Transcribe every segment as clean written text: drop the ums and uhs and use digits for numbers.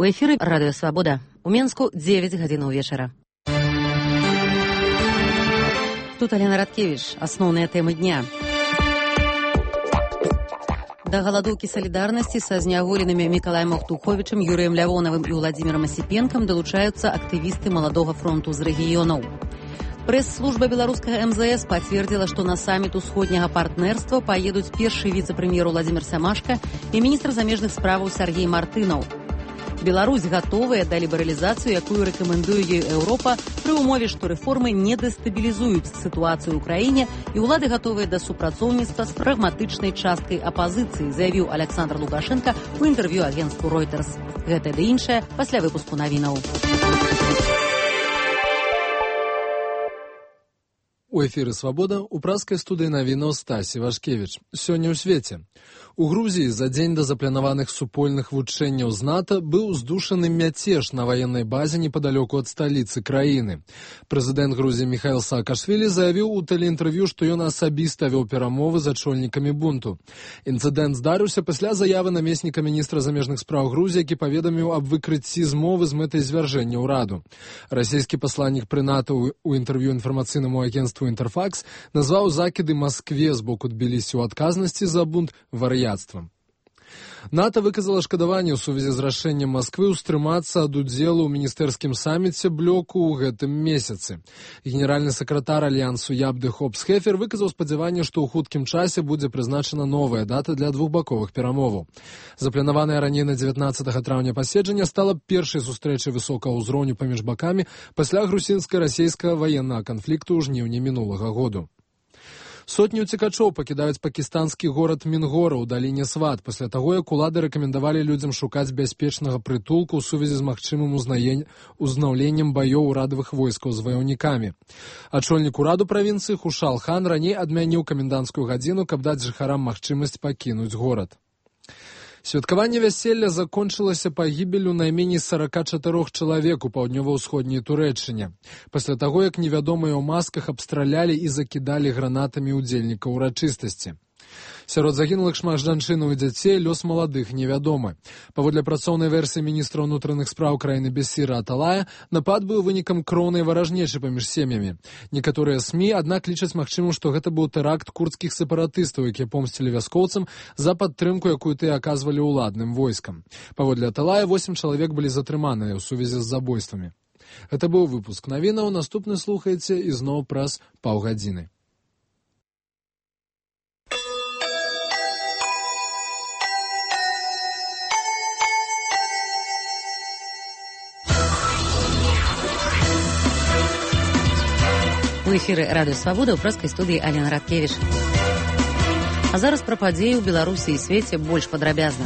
У эфіры Радыё Свабода. У Менску 9 гадзінаў вечара. Тут Алена Радкевіч. Асноўныя тэмы дня. Да галадоўкі салідарнасці са зняволенымі Мікалаем Аўтуховічам, Юрыем Лявонавым і Владзімірам Асіпенкам далучаюцца актывісты Маладога фронту з рэгіёнаў. Прэс-служба беларускага МЗС пацвердзіла, што на саміт усходняга партнерства паедуць першы віцэ-прэм'ер Уладзімір Сямашка і міністр замежных справаў Сяргей Мартынаў. Беларусь гатовая да лібералізацыю, якую рэкамендуе ёй Еўропа, пры ўмове, што рэформы не дэстабілізуюць сітуацыю ў краіне і ўлады гатовыя да супрацоўніцтва з прагматычнай часткай апазіцыі, заявіў Александр Лукашенко ў інтэрв'ю агенцтву Reuters. Гэта ды іншае пасля выпуску навінаў. У эфіры «Свабода» у праскай студыі навінаў Стасі Вашкевіч. Сёння ў свеце. У Грузіі за дзень да запланаваных супольных вучэнняў з НАТО быў здушаны мяцеж на ваеннай базе непадалёку ад сталіцы краіны. Прэзідэнт Грузіі Міхаіл Саакашвілі заявіў у тэлеінтэрв'ю, што ён асабіста вёў перамовы з ачольнікамі бунту. Інцыдэнт здарыўся пасля заявы намесніка міністра замежных спраў Грузіі, які паведаміў аб выкрыцці змовы з мэтай звяржэння ўраду. Расійскі пасланнік пры НАТО у інтэрв'ю інфармацыйнаму агенцтву «Інтэрфакс» назваў закіды Маскве з боку Тбілісі ў адказнасці за бунт вар'яцтвам. НАТО выказала шкадаванне ў сувязі з рашэннем Масквы ўстрымацца ад удзелу ў міністэрскім саміце блоку ў гэтым месяцы. Генеральны сакратар альянсу Ябды Хопс-Хефер выказаў спадзяванне, што ў хуткім часе будзе прызначана новая дата для двухбаковых перамоваў. Запланаваная раней на 19 траўня паседжання стала першай сустрэчай высокага ўзроўню паміж бакамі пасля грузінска-расейскага ваеннага канфлікту ў жніўні мінулага году. Сотні ўцекачоў пакідаюць пакістанскі горад Мінгора ў даліне Сват пасля таго, як улады рэкамендавалі людзям шукаць бяспечнага прытулку ў сувязі з магчымым узнаўленнем баёў урадавых войскаў з ваяўнікамі. Ачольнік ураду правінцыі Хушал Хан раней адмяніў каменданцкую гадзіну, каб даць жыхарам магчымасць пакінуць горад. Святкаванне вяселля закончылася пагібеллю найменей 44 чалавек у паўднёва-ўсходняй Турэччыне, пасля таго, як невядомыя ў масках абстралялі і закідалі гранатамі ўдзельнікаў урачыстасці. Сярод загінулых шмат жанчын і дзяцей, лёс маладых невядомы. Паводле працоўнай версіі міністра ўнутраных спраў краіны Бессіра Аталая, напад быў вынікам кроўнай варажнечы паміж сем'ямі. Некаторыя СМІ, аднак, лічаць магчымым, што гэта быў тэракт курдскіх сепаратыстаў, якія помсцілі вяскоўцам за падтрымку, якую тыя аказвалі ўладным войскам. Паводле Аталая, 8 чалавек былі затрыманыя ў сувязі з забойствамі. Гэта быў выпуск навінаў, наступны слухаеце ізноў праз паўгадзіны. У эфіры Радыё Свабода ў праскай студыі Алена Радкевіч. А зараз пра падзеі ў Беларусі і свеце больш падрабязна.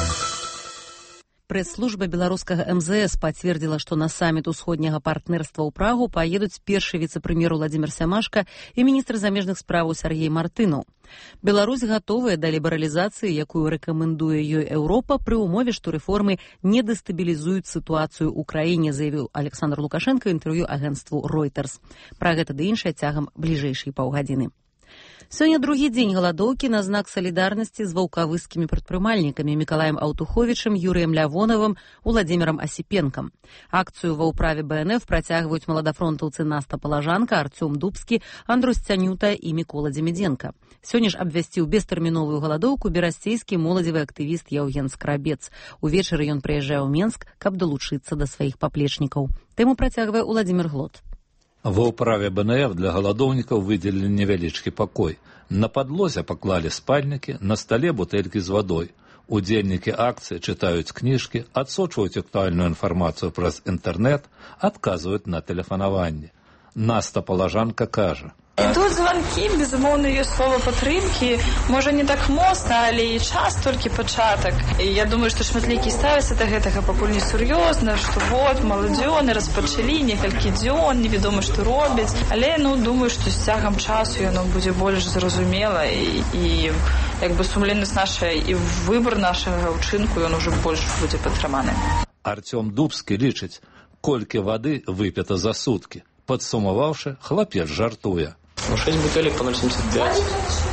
Прэс-служба беларускага МЗС пацвердзіла, што на саміт усходняга партнерства ў Прагу паедуць першы віцэ-прэм'ер Уладзімір Сямашка і міністр замежных справаў Сяргей Мартынаў. Беларусь гатовая да лібералізацыі, якую рэкамендуе ёй Еўропа, пры ўмове, што рэформы не дэстабілізуюць сітуацыю ў краіне, заявіў Александр Лукашенко ў інтэрв'ю агенцтву Reuters. Пра гэта ды іншае цягам бліжэйшай паўгадзіны. Сёння другі дзень галадоўкі на знак салідарнасці з ваўкавыскімі прадпрымальнікамі Мікалаем Аўтуховічам, Юрыем Лявонавым, Владзімірам Асіпенкам. Акцыю ва ўправе БНФ працягваюць маладафронтаўцы Наста Палажанка, Арцём Дубскі, Андрус Цянюта і Мікола Дземідзенка. Сёння ж абвясціў бестэрміновую галадоўку берасцейскі моладзевы актывіст Яўген Скрабец. Увечары ён прыязджае ў Менск, каб далучыцца да сваіх паплечнікаў. Тэму працягвае Уладзімір Глот. Ва ўправе БНФ для галадоўнікаў выдзелілі невялічкі пакой. На падлозе паклалі спальнікі, на стале бутэлькі з вадой. Удзельнікі акцыі чытаюць кніжкі, адсочваюць актуальную інфармацыю праз інтэрнэт, адказваюць на тэлефанаванне. Наста Палажанка кажа: Ідуць званкі, безумоўна, ёсць слова падтрымкі, можа не так моцна, але і час толькі пачатак. І я думаю, што шматлікі ставяцца да гэтага пакуль несур'ёзна, што вот, маладзёны распачалі некалькі дзён, невядома, што робяць. Але, думаю, што з цягам часу яно будзе больш зразумела і як бы сумленнасць наша і выбар нашага ўчынку, ён ужо больш будзе падтрыманы. Арцём Дубскі лічыць, колькі вады выпіта за суткі. Падсумаваўшы, хлапец жартуе. 6 бутылек по 0,75.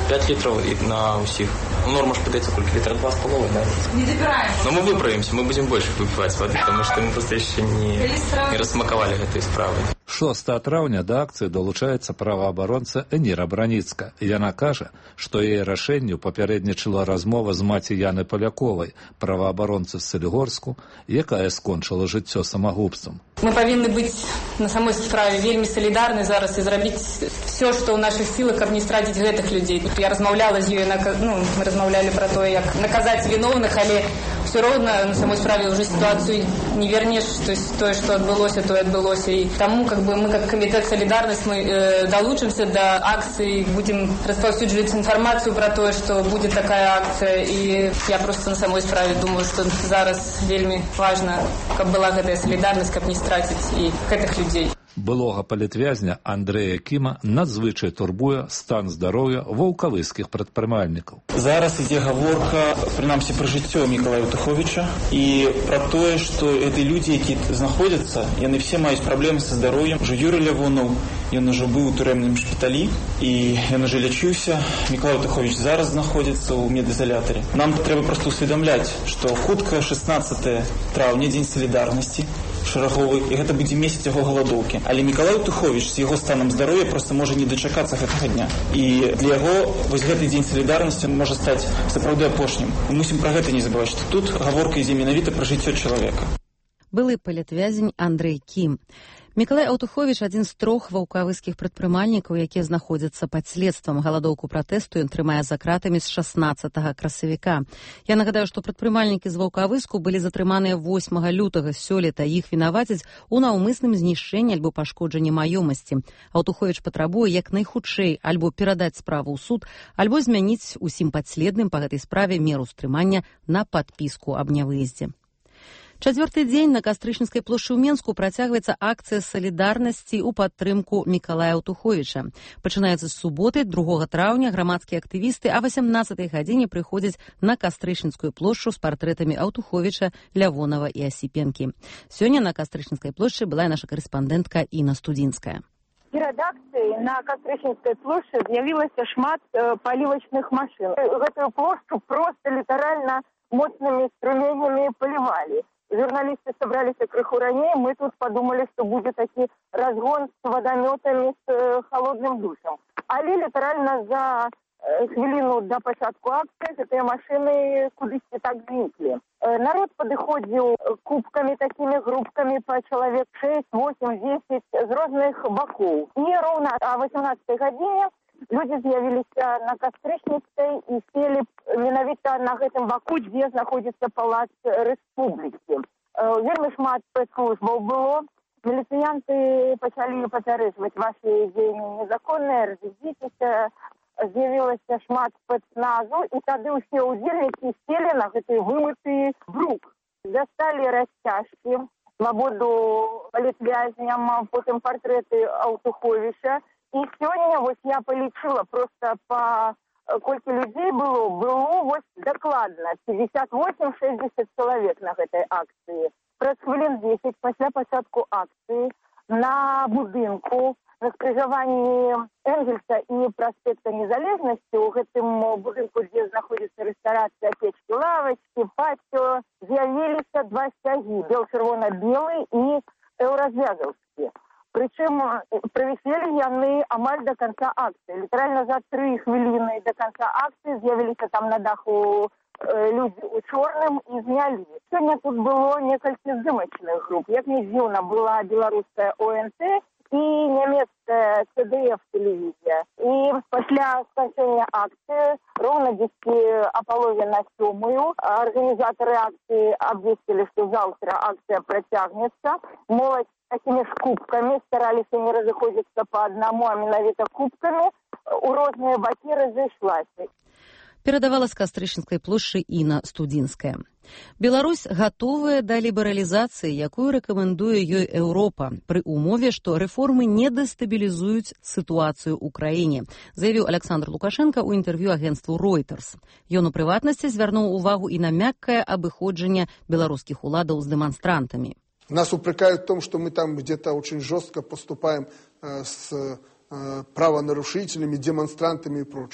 5 літрів і на усіх. Норма ж подається кілька літрів, 2,5, да? Не добираем. Но мы выправимся, мы будем больше выпивать воды, потому что мы просто еще не рассмаковали этой справы. 6 траўня да акцыі далучаецца праваабаронца Эніра Браніцка. Яна кажа, што яе рашэнню папярэднічала размова з маці Яны Паляковай, праваабаронцы з Салігорску, якая скончыла жыццё самагубствам. Мы павінны быць на самой справе вельмі салідарны зараз і зрабіць все, што ў нашых сілах, каб не страціць гэтых людзей. Я размаўляла з ёй, мы размаўлялі пра тое, як наказаць віновных, але все роўна на самой справе ўжо сітуацыю не вернеш, то есть тое, што адбылося, тое адбылося. І таму мы как камітэт «Солідарнасць» мы далучымся да акцыі, будзем распаўсюджваць інфармацыю пра тое, што будзе такая акцыя. І я просто на самой справе думаю, што зараз вельмі важна, каб была гэтая салідарнасць, каб не страціць і гэтых людзей. Былога палітвязня Андрэя Кіма надзвычай турбуе стан здароўя ваўкавыскіх прадпрымальнікаў. Зараз ідзе гаворка, прынамсі, пра жыццё Мікалая Аўтуховіча і пра тое, што гэтыя людзі, які знаходзяцца, яны все маюць праблемы са здароўем. Ужо Юрый Лявонаў, ён ужо быў у турэмным шпіталі і ён ужо лячыўся. Мікалай Аўтуховіч зараз знаходзіцца ў медызалятары. Нам трэба проста ўсведамляць, што хутка 16 траўня, дзень салідарнасці шараговы, і гэта будзе месяц яго галадоўкі. Але Мікалай Аўтуховіч з яго станам здароўя проста можа не дачакацца гэтага дня. І для яго вось гэты дзень салідарнасці можа стаць сапраўды апошнім. Мы мусім пра гэта не забываць, што тут гаворка ідзе менавіта пра жыццё чалавека. Былы палітвязень Андрэй Кім. Мікалай Аўтуховіч адзін з 3 ваўкавыскіх прадпрымальнікаў, якія знаходзяцца пад следствам. Галадоўку пратэсту ён трымае за кратамі з 16 красавіка. Я нагадаю, што прадпрымальнікі з ваўкавыску былі затрыманыя 8 лютага сёлета. Іх вінавацяць у наўмысным знішчэнні альбо пашкоджанні маёмасці. Аўтуховіч патрабуе як найхутчэй альбо перадаць справу ў суд, альбо змяніць усім падследным па гэтай справе меру стрымання на падпіску аб нявыездзе. Чацвёрты дзень на Кастрычніцкай плошчы ў Менску працягваецца акцыя салідарнасці ў падтрымку Мікалая Аўтуховіча. Пачынаецца з суботы, 2 траўня, грамадскія актывісты о 18-й гадзіне прыходзяць на Кастрычніцкую плошчу з партрэтамі Аўтуховіча, Лявонава і Асіпенкі. Сёння на Кастрычніцкай плошчы была наша карэспандэнтка Інна Студзінская. Перад акцыяй на Кастрычніцкай плошчы з'явілася шмат палівачных машын. Гэтую плошчу проста літаральна моцнымі струменямі палівалі. Журналисты собрались крыху ранее, мы тут подумали, что будет такой разгон с водометами, с холодным душем. Але литерально за хвилину до початку акции эти машины кудись так зникли. Народ подыходил кубками, такими группками по человек 6, 8, 10 з разных боков. И ровно о 18-й године люди з'явилися на Кастрычніцкай і сели менавіта на гэтым баку, дзе знаходзіцца палац Рэспублікі. Вельмі шмат спецслужбаў было. Міліцыянты пачалі папярэджваць, ваши дзеянні незаконныя, разыдзіцеся. З'явілася шмат спецназу, і тады ўсе ўдзельнікі сели на гэты вымыты брук. Засталі расцяжкі, свабоду палітвязням, потым партрэты Аўтуховіча. И сегодня вот я полечила просто по сколько людей было вот докладно 58-60 человек на этой акции. Праз хвилин 10 після початку акции на будинку на скрижаванні Энгельса и проспекта Незалежности, у гэтым будинку, где находится ресторация, печки, лавочки, патио, з'явилися 2 стяги, бел-червоно-белый и еўразвязаўскі. Причем провисели яны амаль до конца акции. Литерально за 3 хвилины до конца акции з'явилися там на даху люди у чорным и зняли. Сегодня тут было несколько здымачных групп. Як не дзіўна, была белорусская ОНТ и немецкая ЦДФ телевизия. И после окончания акции, ровно 10 о половине на 7, организаторы акции обвестили, что завтра акция протягнется. Молодь такими ж кубками старались не разыходзіцца по одному, а менавіта кубками у розныя бакі разышлася. Перадавала з Кастрычніцкай плошчы Інна Студзінская. Беларусь гатовая да лібералізацыі, якую рэкамендуе ёй Еўропа, пры умове, што рэформы не дэстабілізуюць сітуацыю ў краіне, заявіў Александр Лукашенко ў інтэрв'ю агенству Reuters. Ён у прыватнасці звярнуў увагу і на мяккае абыходжанне беларускіх уладаў з дэманстрантамі. Нас упрекают в том, что мы там где-то очень жестко поступаем с правонарушителями, демонстрантами и прочее.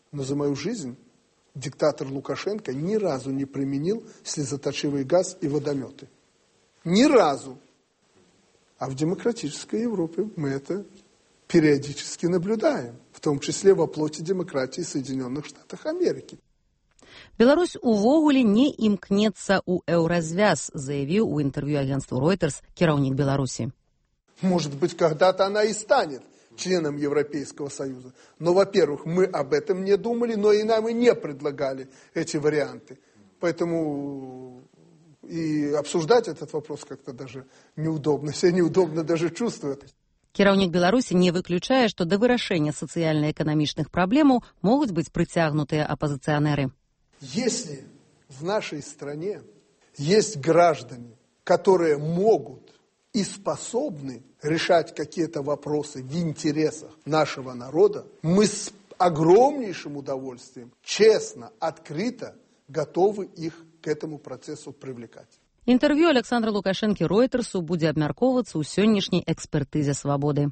Но за мою жизнь диктатор Лукашенко ни разу не применил слезоточивый газ и водометы. Ни разу. А в демократической Европе мы это периодически наблюдаем, в том числе во плоти демократии Соединенных Штатов Америки. Беларусь увогуле не імкнецца ў еўразвяз, заявіў у интервью агентству Reuters кіраўнік Беларуси. Может быть, когда-то она и станет членом Европейского Союза. Но, во-первых, мы об этом не думали, но и нам и не предлагали эти варианты. Поэтому и обсуждать этот вопрос как-то даже неудобно. Себя неудобно даже чувствовать. Кіраўнік Беларусі не выключае, што да вырашэння сацыяльна-эканамічных праблемаў могуць быць прыцягнутыя апозиционеры. Если в нашей стране есть граждане, которые могут и способны решать какие-то вопросы в интересах нашего народа, мы с огромнейшим удовольствием, честно, открыто готовы их к этому процессу привлекать. Інтэрв'ю Александра Лукашэнкі Ройтерсу будзе абмяркоўвацца ў сённяшняй экспертызе свабоды.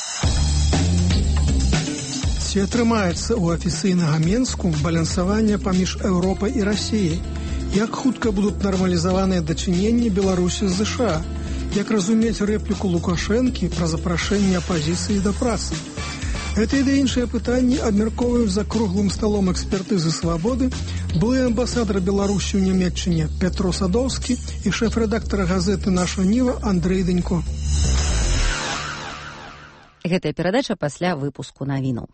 Ці атрымаецца ў афіцыйнага Менску балансаванне паміж Еўропай і Расіяй? Як хутка будуць нармалізаваныя дачыненні Беларусі з ЗША? Як разумець рэпліку Лукашэнкі пра запрашэнне апазіцыі да працы? Гэта і да іншыя пытанні абмяркоўваюць за круглым сталом экспертызы свабоды былы амбасадар Беларусі ў Нямецчыне Петро Садоўскі і шэф-рэдактар газеты «Наша Ніва» Андрэй Данько. Гэтая перадача пасля выпуску навінаў.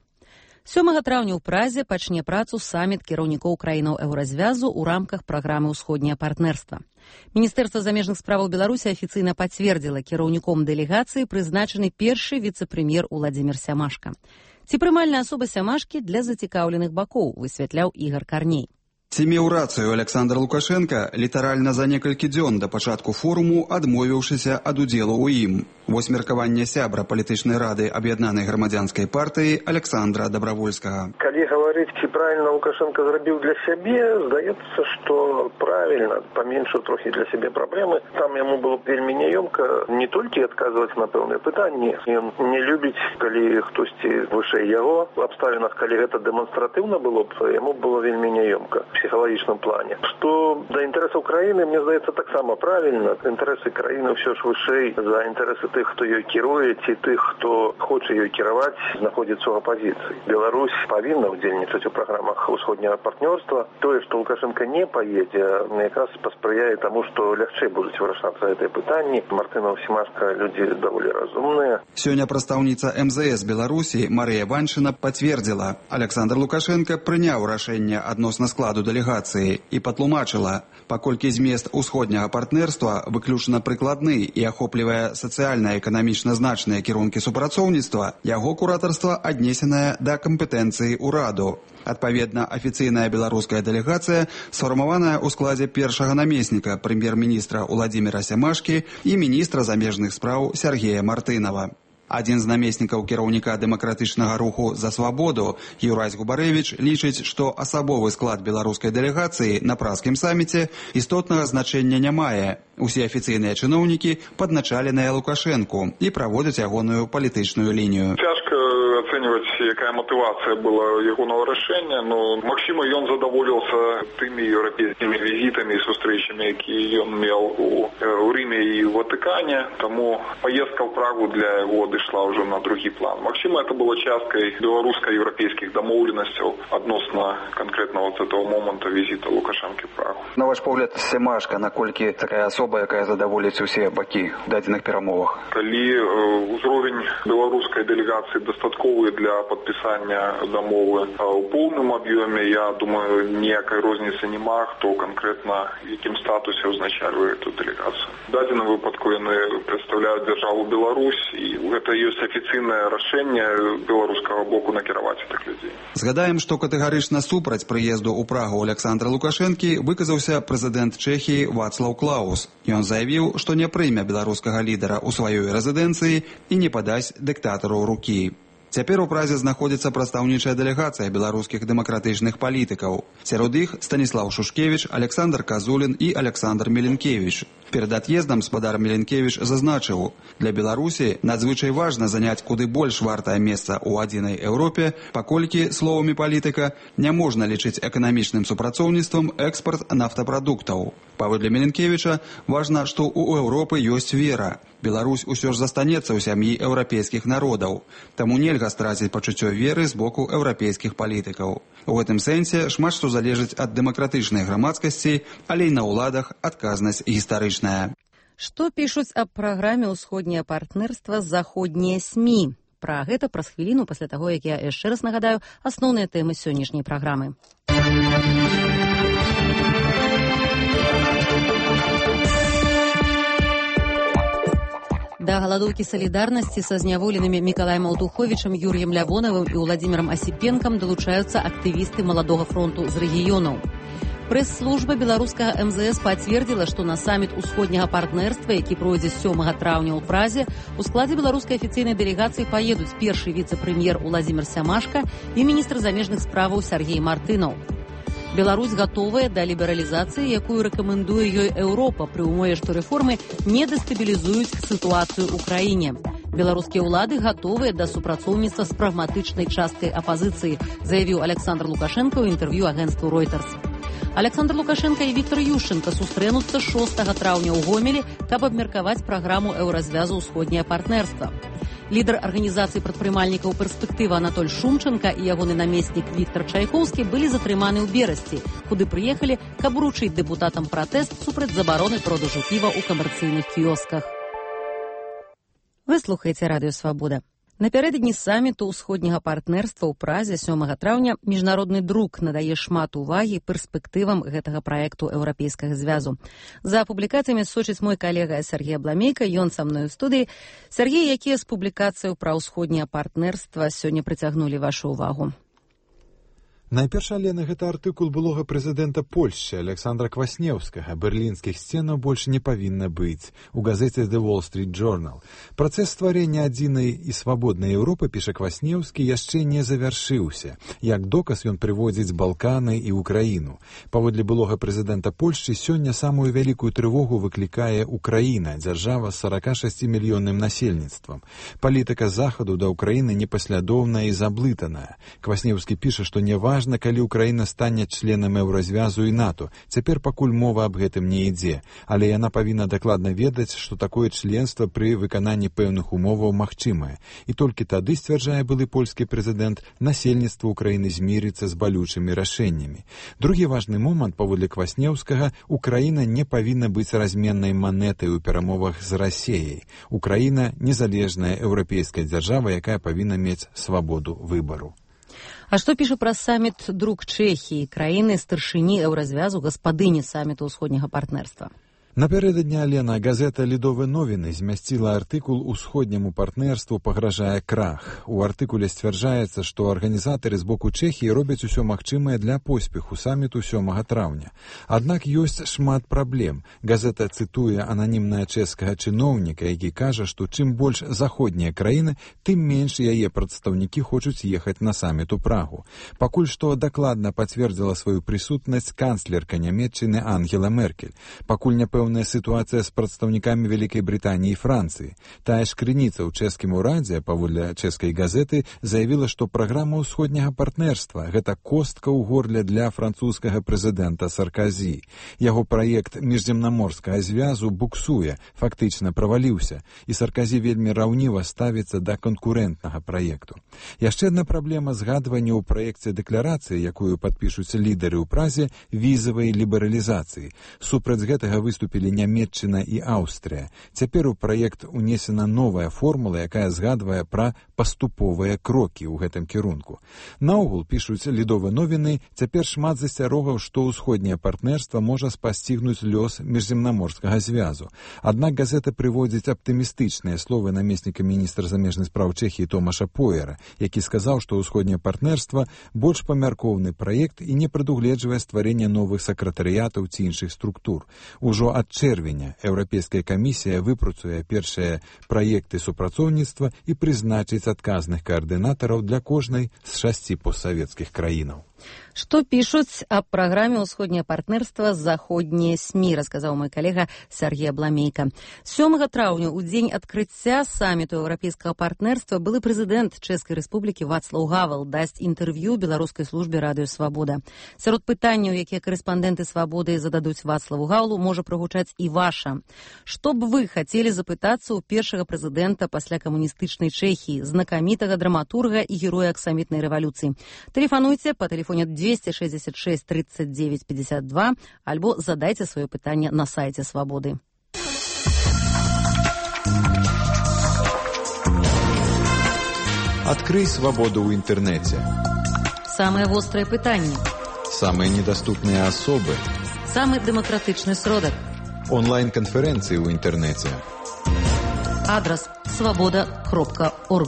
7 траўня ў Празе пачне працу саміт кіраўнікоў краінаў еўразвязу ў рамках праграмы «Усходняе партнерства». Міністэрства замежных справаў Беларусі афіцыйна пацвердзіла кіраўніком дэлегацыі прызначаны першы віцэ-прэм'ер Уладзімір Сямашка. Ці прымальная асоба Сямашкі для зацікаўленых бакоў, высвятляў Ігор Карней. Ці меў рацыю Александр Лукашенко літаральна за некалькі дзён да пачатку форуму, адмовіўшыся ад удзелу ў ім. Вось меркаванне сябра палітычнай рады аб'яднанай грамадзянскай партыі Александра Добравольскага. Калі гаварыць, ці правільна Лукашенко зрабіў для сябе, здаецца, што правільна, паменшыў трохі для сябе праблемы. Там яму было вельмі няёмка не толькі адказваць на пэўныя пытанні. Ён не любіць, калі хтосьці вышэй яго. В абставінах, калі гэта дэманстратыўна было б, яму было вельмі няёмка в псіхалагічным плане. Што да інтарэсаў краіны, мне здаецца, таксама правільна. Інтарэсы краіны ўсё ж вышэй за інтарэсы тых, хто ёй кіруе, ці тых, хто хоча ёй кіраваць, знаходзіцца ў апазіцыі. Беларусь павінна ўдзельнічаць у праграмах усходняга партнёрства. Тое, што Лукашенко не паедзе, якраз паспрыяе таму, што лягчэй будуць вырашацца гэтыя пытанні. Мартынаў, Сямашка людзі даволі разумныя. Сёння прадстаўніца МЗС Беларусі Марыя Ваншына пацвердзіла, Александр Лукашенко прыняў рашэнне адносна складу дэлегацыі і патлумачыла, паколькі змест усходняга партнерства выключна прыкладны і ахоплівае сацыяльна-эканамічна значныя кірункі супрацоўніцтва, яго куратарства аднесенае да кампетэнцыі ўраду. Адпаведна, афіцыйная беларуская дэлегацыя сфармаваная ў складзе першага намесніка прэм'ер-міністра Уладзіміра Сямашкі і міністра замежных спраў Сергея Мартынова. Адзін з намеснікаў кіраўніка дэмакратычнага руху «За свабоду» Юрась Губарэвіч лічыць, што асабовы склад беларускай дэлегацыі на празкім саміце істотнага значэння не мае. Усе афіцыйныя чыноўнікі падначаленыя Лукашэнку і праводзяць ягоную палітычную лінію. Цяжка ацэньваць, якая матывацыя была ягонага рашэння, но магчыма, ён задаволіўся тымі еўрапейскімі візітамі і сустрэчамі, якія ён меў у Рыме і Ватыкане, таму паездка ў Прагу для яго дышла ўжо на другі план. Магчыма, это было часткай беларуска-еўрапейскіх дамоўленасцяў адносна канкрэтна вот этого момента візіта Лукашэнкі в Прагу. На ваш погляд, Сямашка, наколькі такая асоба, якая задаволіць усе бакі в дадзеных перамовах? Калі ўзровень беларускай дэлегацыі дастатковы для падпісання дамовы ў поўным аб'ёме, я думаю, ніякай розніцы няма, хто канкрэтна в якім статусе ўзначальвае эту дэлегацыю. В дадзеным выпадку яны прадстаўляюць дзяржаву Беларусь, і гэта ёсць афіцыйнае рашэнне беларускага боку накіраваць гэтых людзей. Згадаем, што катэгарычна супраць прыезду ў Прагу Александра Лукашэнкі выказаўся прэзідэнт Чэхіі Вацлаў Клаус. Ён заявіў, што не прыме беларускага лідара ў сваёй рэзідэнцыі і не падасць дыктатару рукі. Цяпер у Празе знаходзіцца прадстаўнічая дэлегацыя беларускіх дэмакратычных палітыкаў. Сярод іх Станіслаў Шушкевіч, Александр Казулін і Александр Меленкевіч. Перад ад'ездам спадар Меленкевіч зазначыў, для Беларусі надзвычай важна заняць куды больш вартае месца ў адзінай Еўропе, паколькі, словамі палітыка, няможна лічыць эканамічным супрацоўніцтвам экспарт нафтапрадуктаў. Паводле Меленкевіча, важна, што ў Еўропы ёсць вера. Беларусь усё ж застанецца ў сям'і еўрапейскіх народаў, таму нельга страціць пачуццё веры з боку еўрапейскіх палітыкаў. У гэтым сэнсе шмат што залежыць ад дэмакратычнай грамадскасці, але і на ўладах адказнасць гістарычная. Што пішуць аб праграме ўсходняе партнерства заходнія СМІ? Пра гэта праз хвіліну пасля таго, як я яшчэ раз нагадаю асноўныя тэмы сённяшняй праграмы. Да галадоўкі салідарнасці са зняволенымі Мікалаем Алтуховічам, Юр'ем Лявонавым і Владзімірам Асіпенкам далучаюцца актывісты Маладога фронту з рэгіёнаў. Прэс-служба беларускага МЗС пацвердзіла, што на саміт усходняга партнерства, які пройдзе 7 траўня ў Празе, у складзе беларускай афіцыйнай дэлегацыі паедуць першы віцэ-прэм'ер Уладзімір Сямашка і міністр замежных справаў Сяргей Мартынаў. Беларусь гатовая да лібералізацыі, якую рэкамендуе ёй Еўропа, пры ўмове, што рэформы не дэстабілізуюць сітуацыю ў краіне. Беларускія ўлады гатовыя да супрацоўніцтва з прагматычнай часткай апазіцыі, заявіў Александр Лукашенко ў інтэрв'ю агенцтву Reuters. Александр Лукашенко і Віктор Ющенко сустрэнуцца 6 траўня ў Гомелі, каб абмеркаваць праграму еўразвязу ўсходняе партнерства. Лідар арганізацыі прадпрымальнікаў «Перспектыва» Анатоль Шумченко і ягоны намеснік Віктор Чайкоўскі былі затрыманы ў Берасці, куды прыехалі, каб уручыць дэпутатам пратэст супраць забароны продажу піва ў камерцыйных кіёсках. Вы слухаеце Радыё Свабода. Напярэдадні саміту ўсходняга партнерства ў Празе 7 траўня міжнародны друк надае шмат увагі перспектывам гэтага праекту еўрапейскага звязу. За публікацыямі сочыць мой калега Сергей Абламейка, ён са мной у студыі. Сергей, якія з публікацыяў пра ўсходняе партнерства сёння прыцягнулі вашу ўвагу? Найперш, Алена, гэта артыкул былога прэзідэнта Польшчы Александра Кваснеўскага. Берлінскіх сценаў больш не павінна быць. У газеце The Wall Street Journal. Працэс стварэння адзінай і свабоднай Еўропы, піша Кваснеўскі, яшчэ не завяршыўся. Як доказ ён прыводзіць Балканы і Украіну. Паводле былога прэзідэнта Польшчы, сёння самую вялікую трывогу выклікае Украіна, дзяржава з 46-мільённым насельніцтвам. Палітыка захаду да Украіны непаслядоўная і заблытаная. Кваснеўскі піша, што не важна, калі Украіна стане членам еўразвязу і НАТО. Цяпер пакуль мова аб гэтым не ідзе, але яна павінна дакладна ведаць, што такое членства пры выкананні пэўных умоваў магчымае. І толькі тады, сцвярджае былы польскі прэзідэнт, насельніцтва Украіны змірыцца з балючымі рашэннямі. Другі важны момант, паводле Кваснеўскага, Украіна не павінна быць разменнай манетай у перамовах з Расіяй. Украіна незалежная еўрапейская дзяржава, якая павінна мець свабоду выбару. А што піша пра саміт друк Чэхіі, краіны старшыні еўразвязу, гаспадыні саміту ўсходняга партнерства? Напярэдадні, Алена, газета «Лідовыя новіны» змясціла артыкул «Усходняму партнерству пагражае крах». У артыкуле сцвярджаецца, што арганізатары з боку Чэхіі робяць усё магчымае для поспеху саміту 7 траўня. Аднак ёсць шмат праблем. Газета цытуе ананімнага чэшскага чыноўніка, які кажа, што чым больш заходнія краіны, тым менш яе прадстаўнікі хочуць ехаць на саміт у Прагу. Пакуль што дакладна пацвердзіла сваю прысутнасць канцлерка Нямецчыны Ангела Меркель. Пакуль не пэўная сітуацыя з прадстаўнікамі Вялікай Брытаніі і Францыі. Тая ж крыніца ў чэшскім урадзе, паводле чэшскай газеты, заявіла, што праграма ўсходняга партнерства – гэта костка ў горле для французскага прэзідэнта Сарказі. Яго праект міжземнаморскага звязу буксуе, фактычна праваліўся, і Сарказі вельмі раўніва ставіцца да канкурэнтнага праекту. Яшчэ адна праблема згадвання ў праекце дэкларацыі, якую падпішуць лідары ў Празе, візавай лібералізацыі. Супраць гэтага выступілі Нямецчына і Аўстрыя. Цяпер у праект унесена новая формула, якая згадвае пра паступовыя крокі ў гэтым кірунку. Наогул, пішуць «Лідовыя новіны», цяпер шмат засцярогаў, што ўсходняе партнерства можа спасцігнуць лёс міжземнаморскага звязу. Аднак газета прыводзіць аптымістычныя словы намесніка міністра замежных спраў Чэхіі Томаша Поера, які сказаў, што ўсходняе партнерства больш памяркоўны праект і не прадугледжвае стварэнне новых сакратарыятаў ці іншых структур. Ужо ад чэрвеня Еўрапейская камісія выпрацуе першыя праекты супрацоўніцтва і прызначыць адказных каардынатараў для кожнай з 6 постсавецкіх краінаў. Што пішуць аб праграме «Усходняе партнерства» заходнія СМІ, расказаў мой калега Сергей Абламейка. 7 траўня, у дзень адкрыцця саміту еўрапейскага партнерства, былы прэзідэнт Чэшскай рэспублікі Вацлаў Гавел дасць інтэрв'ю беларускай службе радыё «Свабода». Сярод пытанняў, якія карэспандэнты «Свабоды» зададуць Вацлаву Гавелу, можа прагучаць і ваша. Што б вы хацелі запытацца ў першага прэзідэнта пасля камуністычнай Чэхіі, знакамітага драматурга і героя аксамітнай рэвалюцыі? Тэлефануйце па тэлефоне 266 39 52 альбо задайце сваё пытанне на сайце «Свабоды». Адкрый свабоду ў інтэрнэце. Самыя вострыя пытанні. Самыя недаступныя асобы. Самы дэмакратычны сродак. Онлайн-канферэнцыі ў інтэрнэце. Адрас свабода.орг.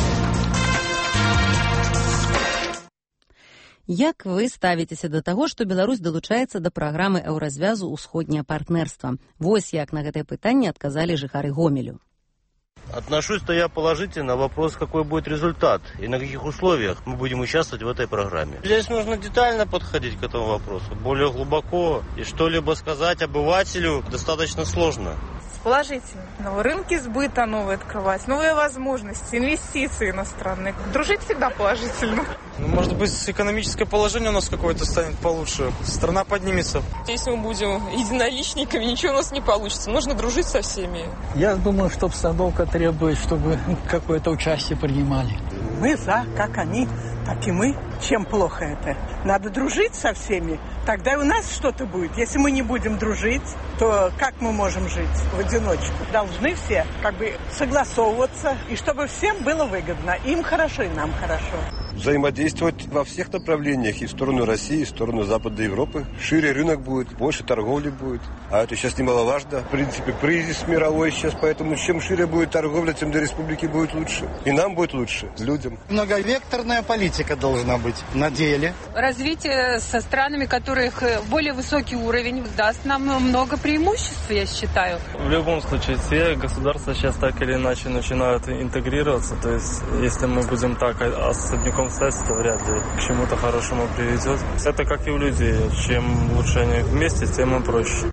Як вы ставіцеся да таго, што Беларусь далучаецца да праграмы еўразвязу «Усходняе партнерства»? Вось як на гэтае пытанне адказалі жыхары Гомелю. Отношусь-то я положительно. Вопрос, какой будет результат и на каких условиях мы будем участвовать в этой программе. Здесь нужно детально подходить к этому вопросу, более глубоко. И что-либо сказать обывателю достаточно сложно. Положительно. Новые рынки сбыта новые открывать, новые возможности, инвестиции иностранные. Дружить всегда положительно. Может быть, экономическое положение у нас какое-то станет получше. Страна поднимется. Если мы будем единоличниками, ничего у нас не получится. Нужно дружить со всеми. Я думаю, что обстановка требует, чтобы какое-то участие принимали. Мы за, как они, так и мы. Чем плохо это? Надо дружить со всеми, тогда и у нас что-то будет. Если мы не будем дружить, то как мы можем жить в одиночку? Должны все как бы согласовываться, и чтобы всем было выгодно. Им хорошо, и нам хорошо. Взаимодействовать во всех направлениях, и в сторону России, и в сторону Западной Европы. Шире рынок будет, больше торговли будет. А это сейчас немаловажно. В принципе, кризис мировой сейчас, поэтому чем шире будет торговля, тем для республики будет лучше. И нам будет лучше, людям. Многовекторная политика должна быть на деле. Развитие со странами, которых более высокий уровень, даст нам много преимуществ, я считаю. В любом случае, все государства сейчас так или иначе начинают интегрироваться. То есть, если мы будем так особняком стать, то вряд ли к чему-то хорошему приведет. Это как и у людей. Чем лучше они вместе, тем им проще.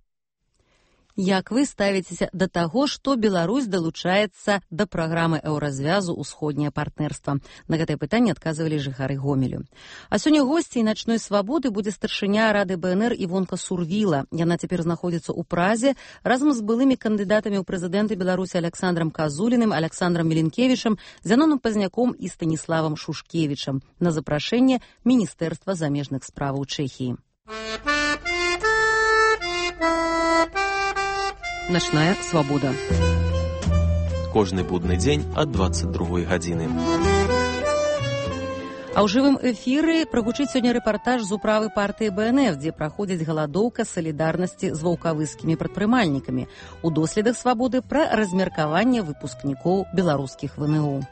Як вы ставіцеся да таго, што Беларусь далучаецца да праграмы еўразвязу «Усходняе партнерства»? На гэтае пытанне адказвалі жыхары Гомелю. А сёння госцей начной свабоды будзе старшыня Рады БНР Івонка Сурвіла. Яна цяпер знаходзіцца ў Празе разам з былымі кандыдатамі ў прэзідэнты Беларусі Александром Казуліным, Александром Меленкевічам, Зяноном Пазняком і Станіславам Шушкевічам на запрашэнне Міністэрства замежных справаў Чэхіі. Начная свабода. Кожны будны дзень ад 22 гадзіны. А ў жывым эфіры прагучыць сёння рэпартаж з управы партыі БНФ, дзе праходзіць галадоўка салідарнасці з ваўкавыскімі прадпрымальнікамі. У доследах свабоды пра размеркаванне выпускнікоў беларускіх ВНУ.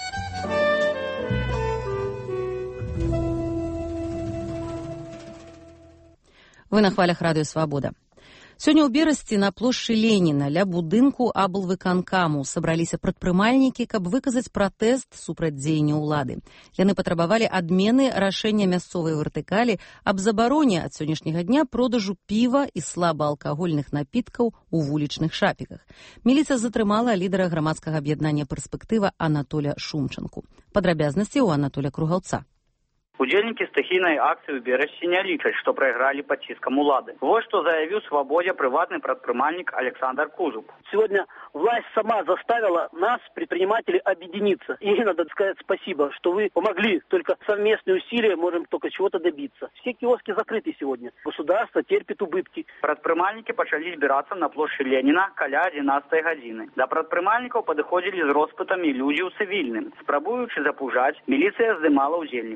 Вы на хвалях радыё «Свабода». Сёння ў Берасці на плошчы Леніна ля будынку аблвыканкаму сабраліся прадпрымальнікі, каб выказаць пратэст супраць дзеяння ўлады. Яны патрабавалі адмены рашэння мясцовай вертыкалі аб забароне ад сённяшняга дня продажу піва і слабаалкагольных напіткаў у вулічных шапіках. Міліцыя затрымала лідара грамадскага аб'яднання «Перспектыва» Анатоля Шумчанку. Падрабязнасці ў Анатоля Кругалца. Удзельнікі стыхійнай акцыі ў Берасці не лічаць, што прайгралі пад ціскам улады. Вот что заявил «Свободе» приватный предприниматель Александр Кузуб. Сегодня власть сама заставила нас, предпринимателей, объединиться. И надо сказать спасибо, что вы помогли. Только совместные усилия можем только чего-то добиться. Все киоски закрыты сегодня. Государство терпит убытки. Предприниматели начали збираться на площади Ленина каля 11 годины. До предпринимателей подходили с роспытами люди у цивильным. Спробуючи запужать, милиция здымала удзельников.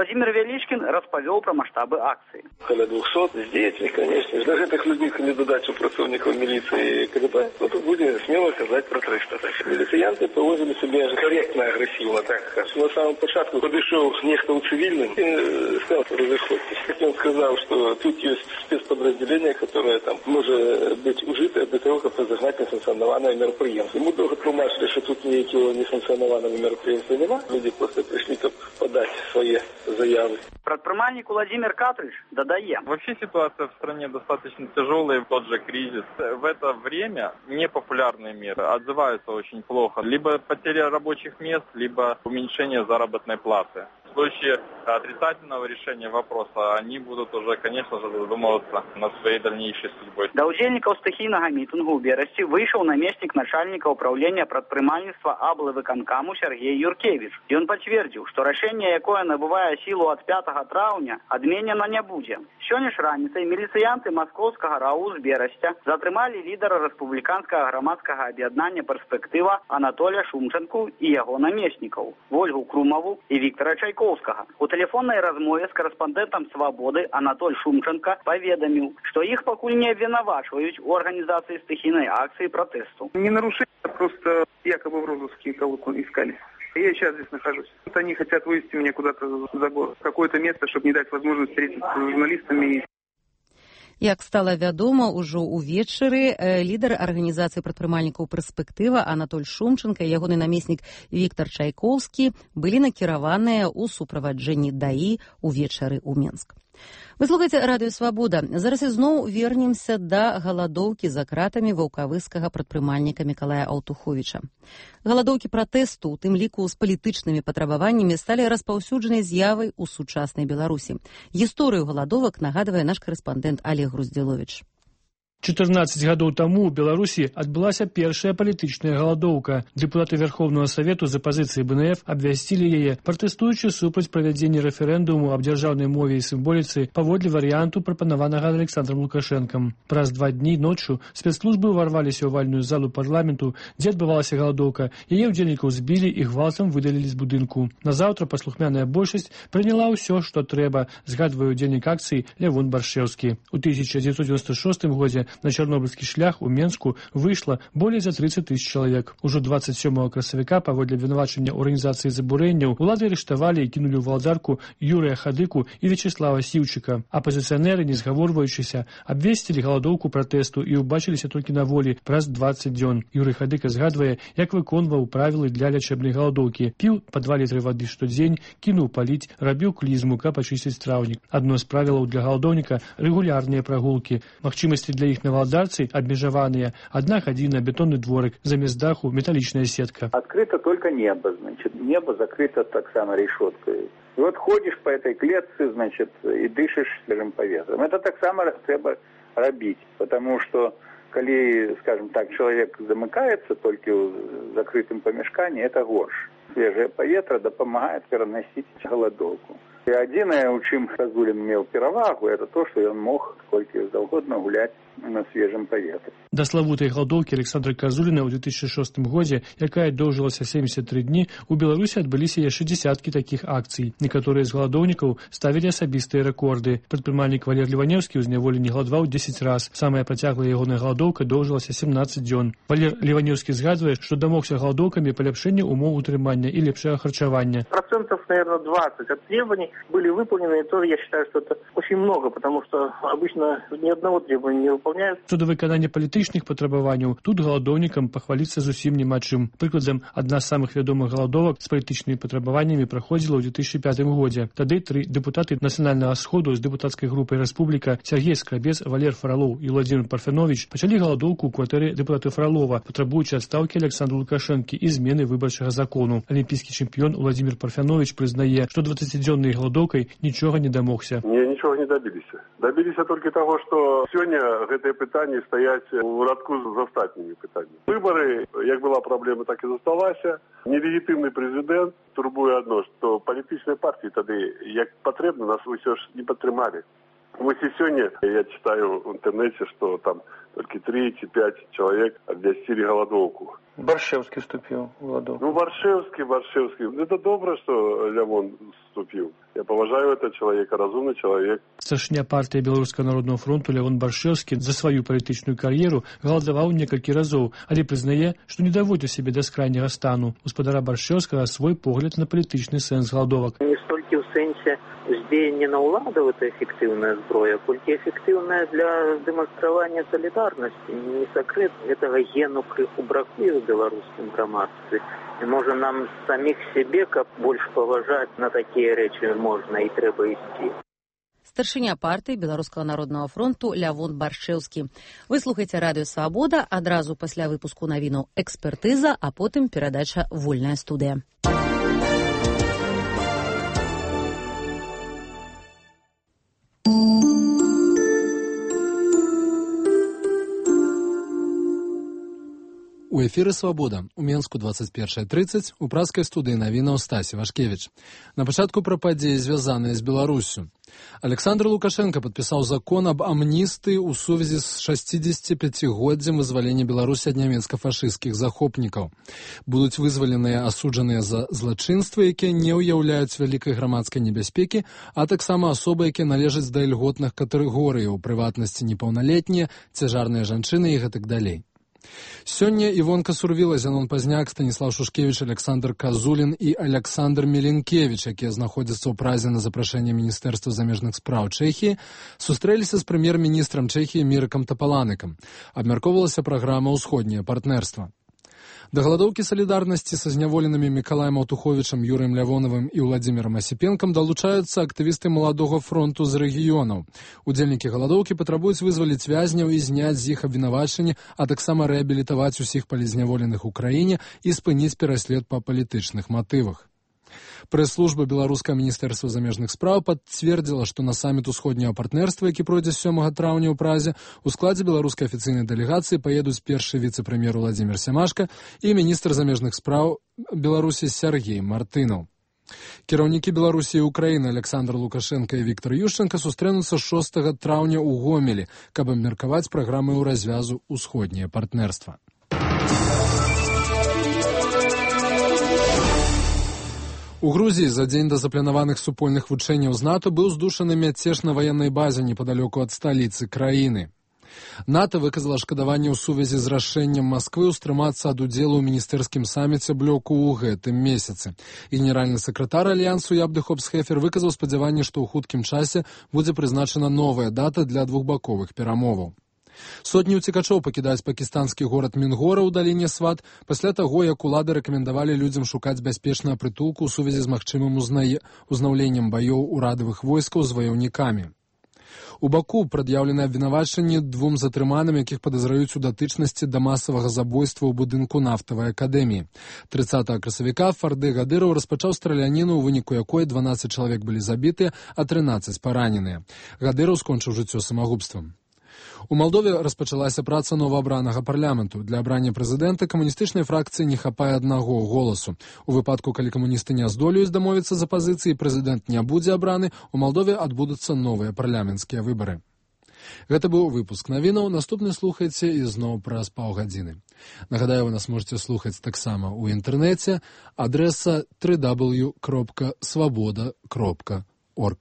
Владимир Величкин распавёў пра маштабы акцыі. Каля 200 з дзецьмі, конечно. Да гэтых людзей не дадаць у працоўнікаў міліцыі і КДБ. Тут будзе смело казаць пра 300. Міліцыянты паводзілі сябе карэктна, агрэсіўна, так скажем. На самом пачатку падышоў нехта ў цывільным і сказал, разыходзьтесь. Он сказал, что тут есть спецподразделение, которое там может быть ужито для того, как разогнать несанкционованное мероприятие. Ему долго тлумачили, что тут никакого несанкционованного мероприятия нема. Люди просто пришли, чтобы подать свои заявы. Прадпрымальнік Владимир Катрыч додае. Вообще ситуация в стране достаточно тяжелая, тот же кризис. В это время непопулярные меры отзываются очень плохо. Либо потеря рабочих мест, либо уменьшение заработной платы. В случае отрицательного решения вопроса они будут уже, конечно же, задумываться над своей дальнейшей судьбой. Да удзельнікаў стыхійнага мітынгу ў Берасці выйшаў намеснік начальніка ўправлення прадпрымальніцтва аблвыканкаму Сергей Юркевич. Ён пацвердзіў, што рашэнне, якое набывае сілу ад 5 траўня, адменена не будзе. Сёння ж раніцай міліцыянты маскоўскага РАУ з Берасця затрымалі лідара рэспубліканскага грамадскага аб'яднання «Перспектыва» Анатолія Шумчанку і яго намеснікаў Вольгу Крумаву і Віктора Чайковскага. У тэлефоннай размове з карэспандэнтам «Свабоды» Анатоль Шумчанка паведаміў, што іх пакуль не абвінавачваюць у арганізацыі стыхійнай акцыі пратэсту. Не нарушение, просто якобы в розыске кого-то искали. Я сейчас здесь нахожусь. Вот они хотят вывести меня куда-то за город, в какое-то место, чтобы не дать возможность встретиться с журналистами. Як стала вядома, ужо ўвечары лідар арганізацыі прадпрымальнікаў «Перспектыва» Анатоль Шумчанка і ягоны намеснік Віктар Чайковскі былі накіраваныя ў суправаджэнні ДАІ увечары ў Менск. Вы слухаеце радыё «Свабода». Зараз ізноў вернемся да галадоўкі за кратамі ваўкавыскага прадпрымальніка Мікалая Аўтуховіча. Галадоўкі пратэсту, у тым ліку з палітычнымі патрабаваннямі, сталі распаўсюджанай з'явай у сучаснай Беларусі. Гісторыю галадовак нагадвае наш карэспандэнт Олег Груздзіловіч. 14 гадоў таму ў Беларусі адбылася першая палітычная галадоўка. Дэпутаты Верховного Совету за пазіцыі БНФ абвясцілі яе, пратэстуючы супраць правядзення рэферэндуму аб дзяржаўнай мове і сімволіцы паводле варыянту, прапанаванага Александром Лукашэнкам. Праз 2 дні ноччу спецслужбы ўварваліся ў вальную залу парламенту, дзе адбывалася галадоўка. Яе ўдзельнікаў збілі і гвалтам выдалілі з будынку. Назаўтра паслухмяная большасць прыняла ўсё, што трэба, згадвае ўдзельнік акцыі Лявон Баршэўскі. У 1996 годзе на Чарнобыльскі шлях у Менску выйшла болей за 30 тысяч чалавек. Ужо 27 красавіка паводле абвінавачання арганізацыі забурэнняў улады арыштавалі і кінулі ў валдарку Юрыя Хадыку і Вячеслава Сіўчыка. Апазіцыянеры, не згаворваючыся, абвесцілі галадоўку пратэсту і ўбачыліся толькі на волі праз 20 дзён. Юрый Хадыка згадвае, як выконваў правілы для лячэбнай галадоўкі. Піў па 2 літры вады штодзень, кінуў паліць, рабіў клізму, каб ачысціць траўнік. Адно з правілаў для галадоўніка – рэгулярныя прагулкі. Магчымасці для іх на валдарцы обмежаваныя. 1 гадзіна, бетонны дворык, замест даху металличная сетка. Открыто только небо, значит, небо закрыто так само решеткой. И вот ходишь по этой клетке, значит, и дышишь свежим поветром. Это так само треба робить, потому что, коли, скажем так, человек замыкается только в закрытом помешкании, это горш. Свежее поветра допомагает переносить голодовку. И адзінае, у чым Казулін меў перавагу, это то, што ён мог колькі заўгодна гуляць на свежым паветры. Да славутай галадоўкі Александра Казуліна ў 2006 годзе, якая доўжылася 73 дні, у Беларусі адбыліся яшчэ дзесяткі такіх акцый. Некаторыя з галадоўнікаў ставілі асабістыя рэкорды. Прадпрымальнік Валер Леванёўскі ў зняволенні галадаваў 10 раз. Самая працяглая ягоная галадоўка доўжылася 17 дзён. Валер Леванёўскі згадвае, што дамогся галадоўкамі паляпшэння умоў утрымання і лепшага харчавання. Процентов, наверное, 20 от требований были выполнены, и то я считаю, что это очень много, потому что обычно ни одного требования не выполняют. Што да выканання палітычных патрабаванняў, тут галадоўнікам пахваліцца зусім няма чым. Прыкладам, адна з самых вядомых галадовак з палітычнымі патрабаваннямі праходзіла ў 2005 годзе. Тады 3 дэпутаты Нацыянальнага сходу з дэпутацкай групай «Рэспубліка» Сергей Скрабец, Валер Фролоў і Владимир Парфянович пачалі галадоўку ў кватэры дэпутата Фролова, патрабуючы адстаўкі Александра Лукашэнкі і змены выбарчага закону. Алімпійскі чэмпіён Владимир Парфянович прызнае, што 20-дзённай галадоўкай нічога не дамогся. Нічога не добіліся. Добіліся толькі таго, што сёння гэтыя пытанні стаяць у радку з астатнімі пытаннямі. Выбары, як была праблема, так і засталася. Нелегітымны прэзідэнт турбуе адно, што палітычныя партыі тады, як патрэбна, нас усё ж не падтрымалі. Вось і сёння я читаю в интернете, что там только 3 ці 5 человек обвясцілі галадоўку. Баршевский вступил в ладу. Ну, Баршевский. Это добро, что Лявон вступил. Я поважаю этого человека, разумный человек. Старшыня партыі Беларускага народнага фронту Лявон Баршевскі за сваю палітычную кар'еру галадаваў некалькі разоў, але прызнае, што не даводзіў сябе да скрайняга стану. Гаспадара Баршевскага свой погляд на палітычны сэнс галадовак. Не столькі ў сэнсе уздзеяння на ўладу это эфектыўная зброя, колькі эфектыўная для дэманстравання салідарнасці. Не сакрэт, гэтага гену крыху бракуе ў беларускім грамадстве. І можа нам саміх сябе, каб больш паважаць, на такія рэчы можна і трэба ісці. Старшыня партыі Беларускага народнага фронту Лявон Баршевскі. Вы слухаеце радыё «Свабода», адразу пасля выпуску навінаў «Экспертыза», а потым перадача «Вольная студыя». У эфіры «Свабода». У Менску 21:30, у пражскай студыі навінаў Стасі Вашкевіч. На пачатку пра падзеі, звязаныя з Беларуссю. Александр Лукашенко падпісаў закон аб амністыі ў сувязі з 65-годдзем вызвалення Беларусі ад нямецка-фашысцкіх захопнікаў. Будуць вызваленыя асуджаныя за злачынствы, якія не ўяўляюць вялікай грамадскай небяспекі, а таксама асобы, якія належаць да ільготных катэгорый, у прыватнасці непаўналетнія, цяжарныя жанчыны і гэтак далей. Сёння Івонка Сурвіла, Зянон Пазняк, Станіслав Шушкевіч, Александр Казулін і Александр Меленкевіч, якія знаходзяцца ў Празе на запрашэнне Міністэрства замежных спраў Чэхіі, сустрэліся з прэм'ер-міністрам Чэхіі Мірыкам Тапаланыкам. Абмяркоўвалася праграма «Усходняе партнерства». Да галадоўкі салідарнасці са зняволенымі Мікалаем Аўтуховічам, Юрыем Лявонавым і Владзімірам Асіпенкам далучаюцца актывісты Маладога фронту з рэгіёнаў. Удзельнікі галадоўкі патрабуюць вызваліць вязняў і зняць з іх абвінавачанні, а таксама рэабілітаваць усіх палізняволеных у краіне і спыніць пераслед па палітычных матывах. Прэс-служба Беларускага міністэрства замежных спраў пацвердзіла, што на саміт усходняга партнерства, які пройдзе 7 траўня ў Празе, у складзе беларускай афіцыйнай дэлегацыі паедуць першы віцэ-прэм'ер Владзімір Сямашка і міністр замежных спраў Беларусі Сяргей Мартынаў. Кіраўнікі Беларусі і Украіны Александр Лукашенко і Віктор Ющенко сустрэнуцца 6 траўня ў Гомелі, каб абмеркаваць праграмы ў развязу «Усходняе партнерства». У Грузіі за дзень да запланаваных супольных вучэнняў з НАТО быў здушаны мяцеж на ваеннай базе непадалёку ад сталіцы краіны. НАТО выказала шкадаванне ў сувязі з рашэннем Масквы ўстрымацца ад удзелу ў міністэрскім саміце блоку ў гэтым месяцы. Генеральны сакратар альянсу Ябды Хопс-Хефер выказаў спадзяванне, што ў хуткім часе будзе прызначана новая дата для двухбаковых перамоваў. Сотні ўцекачоў пакідаюць пакістанскі горад Мінгора ў даліне Сват пасля таго, як улады рэкамендавалі людзям шукаць бяспечнага прытулку ў сувязі з магчымым узнаўленнем баёў урадавых войскаў з ваяўнікамі. У Баку прад'яўлены абвінавачанні 2 затрыманым, якіх падазраюць у датычнасці да масавага забойства ў будынку нафтавай акадэміі. 30 красавіка Фарды Гадыраў распачаў страляніну, у выніку якой 12 чалавек былі забітыя, а 13 параненыя. Гадыраў скончыў жыццё самагубствам. У Малдове распачалася праца новаабранага парламенту. Для абрання прэзідэнта камуністычнай фракцыі не хапае аднаго голасу. У выпадку, калі камуністы не здолеюць дамовіцца з апазіцыяй, прэзідэнт не будзе абраны, у Малдове адбудуцца новыя парламенцкія выбары. Гэта быў выпуск навінаў. Наступны слухайце ізноў праз паўгадзіны. Нагадаю, вы нас можете слухаць таксама ў інтэрнэце. Адрэса www.svoboda.org.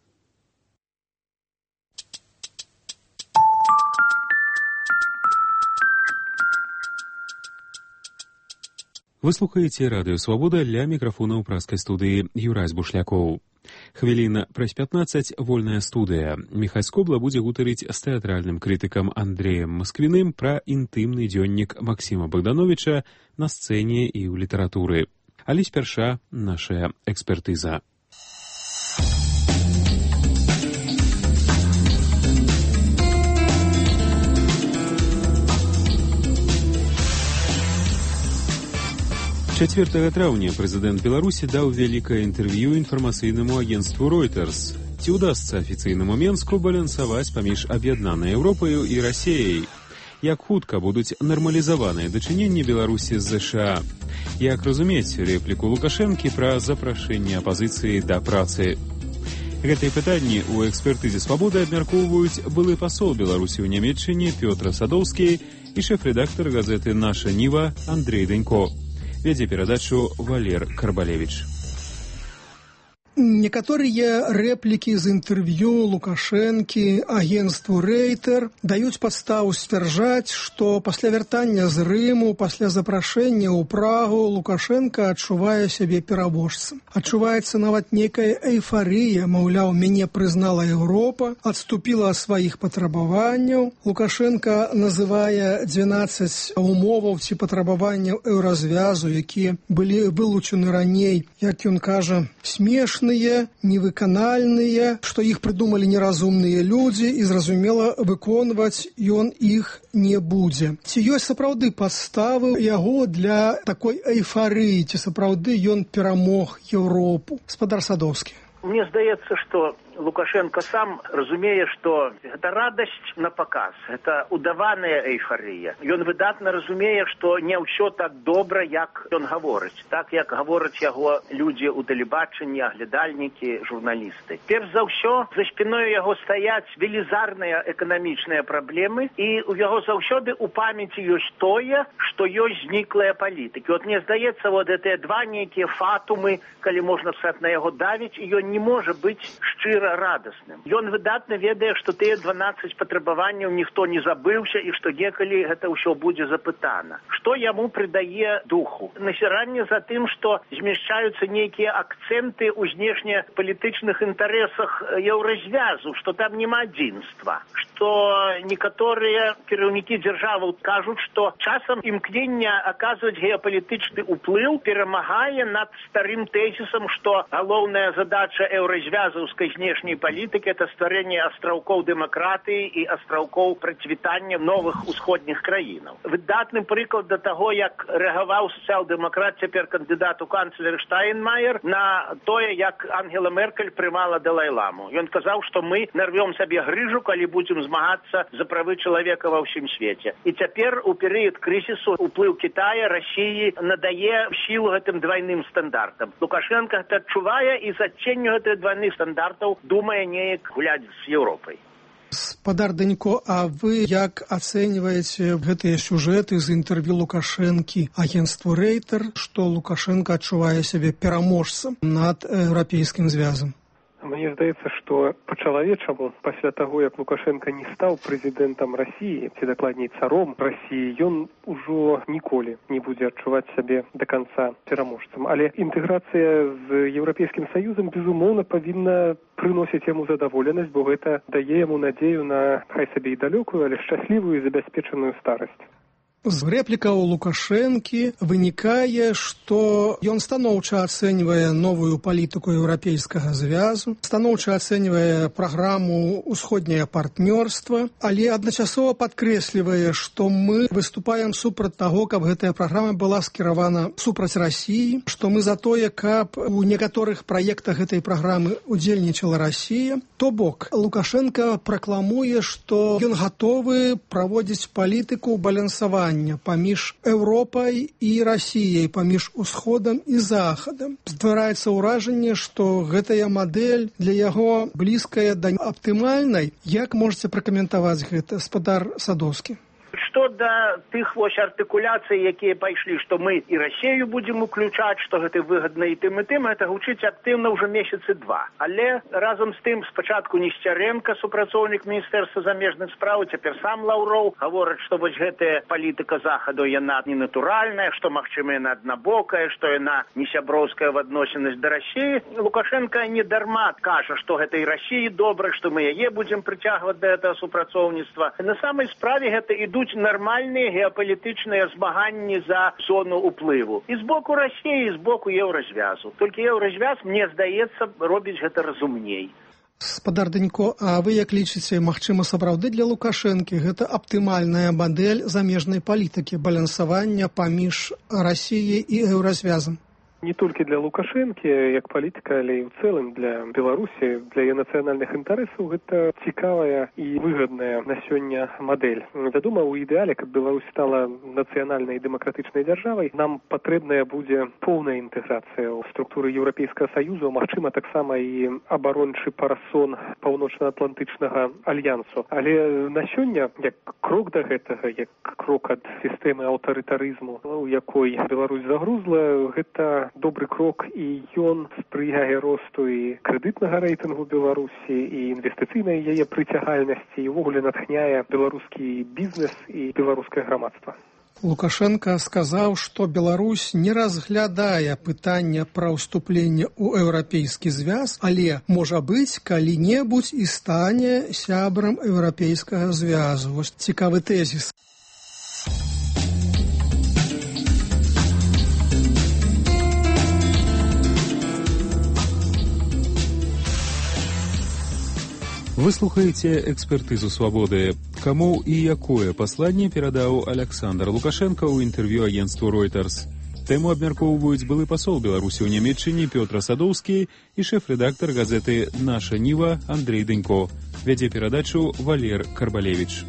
Вы слухаеце радыё «Свабода», ля мікрафона ў пражскай студыі Юрась Бушлякоў. Хвіліна праз 15 «Вольная студыя». Міхась Кобла будзе гутарыць з тэатральным крытыкам Андрэем Масквіным пра інтымны дзённік Максіма Богдановича на сцэне і ў літаратуры. Але спярша нашая экспертыза. Чацвёртага траўня прэзідэнт Беларусі даў вялікае інтэрв'ю інфармацыйнаму агенцтву Reuters. Ці ўдасца афіцыйнаму Менску балансаваць паміж аб'яднанай Еўропаю і Расіяй? Як хутка будуць нармалізаваныя дачыненні Беларусі з ЗША? Як разумець рэпліку Лукашэнкі пра запрашэнне апазіцыі да працы? Гэтыя пытанні ў экспертызе «Свабоды» абмяркоўваюць былы пасол Беларусі ў Нямецчыне Пётр Садоўскі і шэф-рэдактар газеты «Наша Ніва» Андрей Данько. Вядзе перадачу Валер Карбалевіч. Некаторыя рэплікі з інтэрв'ю Лукашэнкі агенцтву «Рейтер» даюць падставу сцвярджаць, што пасля вяртання з Рыму, пасля запрашэння ў Прагу Лукашенка адчувае сябе пераможцам. Адчуваецца нават нейкая эйфарыя, маўляў, мяне прызнала Еўропа, адступіла ад сваіх патрабаванняў. Лукашенка называе 12 умоваў ці патрабаванняў еўразвязу, якія былі вылучаны раней, як ён кажа, смешныя, невыканальныя, што іх прыдумалі неразумныя людзі і, зразумела, выконваць ён іх не будзе. Ці ёсць сапраўды падставы яго для такой эйфарыі, ці сапраўды ён перамог Еўропу? Гаспадар Садоўскі. Мне здаецца, што Лукашенко сам разумее, што гэта радасць на паказ, гэта удаваная эйфарыя. Ён выдатна разумее, што не ўсё так добра, як ён гаворыць. Так, як гавораць яго людзі ў тэлебачанні, аглядальнікі, журналісты. Перш за ўсё, за спіною яго стаяць велізарныя эканамічныя праблемы, і у яго заўсёды ў памяці ёсць тое, што ёсць зніклыя палітыкі. От мне здаецца, вот гэтыя два нейкія фатумы, калі можна сказаць, на яго давіць, і ён не можа быць шчыра радасным. Ён выдатна ведае, што тыя 12 патрабаванняў ніхто не забыўся і што некалі гэта ўсё будзе запытана. Што яму прыдае духу? Насіранне за тым, што змяшчаюцца нейкія акцэнты ў знешнепалітычных інтарэсах еўразвязу, што там няма адзінства, што некаторыя кіраўнікі дзяржаваў кажуць, што часам імкнення аказваць геапалітычны ўплыў перамагае над старым тэзісам, што галоўная задача еўразвязаўскай знешняй палітыкі – это стварэнне астраўкоў дэмакратыі і астраўкоў працвітання новых усходніх краінаў. Выдатны прыклад да таго, як рэагаваў сацыял-дэмакрат, цяпер кандыдат у канцлеры Штайнмаер, на тое, як Ангела Меркель прымала Далай-ламу. Ён казаў, што мы нарвём сабе грыжу, калі будзем змагацца за правы чалавека ва ўсім свеце. І цяпер у перыяд крызісу уплыў Кітая, Расіі надае сілу гэтым двайным стандартам. Лукашенко гэта адчувае і з адценню гэтых двайных стандартаў думае неяк гуляць з Еўропай. Гаспадар Данько, а вы як ацэньваеце гэтыя сюжэты з інтэрв'ю Лукашэнкі агенцтву «Рейтер», што Лукашенко адчувае сябе пераможцам над еўрапейскім звязам? Мне здаецца, што па-чалавечаму, пасля таго, як Лукашенко не стаў прэзідэнтам Расіі, ці дакладней царом Расіі, ён ужо ніколі не будзе адчуваць сябе да канца пераможцам. Але інтэграцыя з Еўрапейскім Саюзам, безумоўна, павінна прыносіць яму задаволенасць, бо гэта дае яму надзею на, хай сабе і далёкую, але шчаслівую і забяспечаную старасць. З рэплікаў Лукашэнкі вынікае, што ён станоўча ацэньвае новую палітыку еўрапейскага звязу, станоўча ацэньвае праграму ўсходняе партнёрства, але адначасова падкрэслівае, што мы выступаем супраць таго, каб гэтая праграма была скіравана супраць Расіі, што мы за тое, каб у некаторых праектах гэтай праграмы удзельнічала Расія. То бок, Лукашенко пракламуе, што ён гатовы праводзіць палітыку балансавання паміж Еўропай і Расіяй, паміж Усходам і Захадам. Ствараецца ўражанне, што гэтая мадэль для яго блізкая да аптымальнай. Як можаце пракаментаваць гэта, гаспадар Садоўскі? Што да тых вось артыкуляцый, якія пайшлі, што мы і Расію будзем уключаць, што гэта выгадна і тым, гэта гучыць актыўна ўжо месяцы два. Але разам з тым спачатку Несцярэнка, супрацоўнік Міністэрства замежных спраў, цяпер сам Лаўроў, гавораць, што вось гэтая палітыка Захаду, яна не натуральная, што, магчыма, яна аднабокая, што яна не сяброўская в адносінасць да Расіі. Лукашенко не дарма кажа, што гэта і Расіі добра, што мы яе будзем прыцягваць да гэтага супрацоўніцтва. На самай справе гэта ідуць нармальныя геапалітычныя змаганні за зону ўплыву. І з боку Расіі, і з боку еўразвязу. Толькі еўразвяз, мне здаецца, робіць гэта разумней. Гаспадар Данько, а вы як лічыце, магчыма, сапраўды для Лукашэнкі гэта аптымальная мадэль замежнай палітыкі, балансавання паміж Расіяй і еўразвязам? Не толькі для Лукашэнкі, як палітыка, але і ў цэлым для Беларусі, для яе нацыянальных інтарэсаў гэта цікавая і выгадная на сёння мадэль. Вядома, у ідэале, каб Беларусь стала нацыянальнай і дэмакратычнай дзяржавай, нам патрэбная будзе поўная інтэграцыя ў структуры Еўрапейскага Саюзу, магчыма, таксама і абарончы парасон Паўночна-Атлантычнага альянсу. Але на сёння, як крок да гэтага, як крок ад сістэмы аўтарытарызму, у якой Беларусь загрузла, гэта добры крок, і ён спрыяе росту і крэдытнага рэйтынгу Беларусі, і інвестыцыйнай яе прыцягальнасці, і ўвогуле натхняе беларускі бізнес і беларускае грамадства. Лукашенко сказаў, што Беларусь не разглядае пытання пра ўступленне ў еўрапейскі звяз, але, можа быць, калі-небудзь і стане сябрам еўрапейскага звязу. Вось цікавы тэзіс. Вы слухаеце экспертызу «Свабоды». Каму і якое пасланне перадаў Александр Лукашенко ў інтэрв'ю агенцтву Reuters. Тэму абмяркоўваюць былы пасол Беларусі ў Нямецчыне Пётр Садоўскі і шэф-рэдактар газеты «Наша Ніва» Андрей Дынько. Вядзе перадачу Валер Карбалевіч.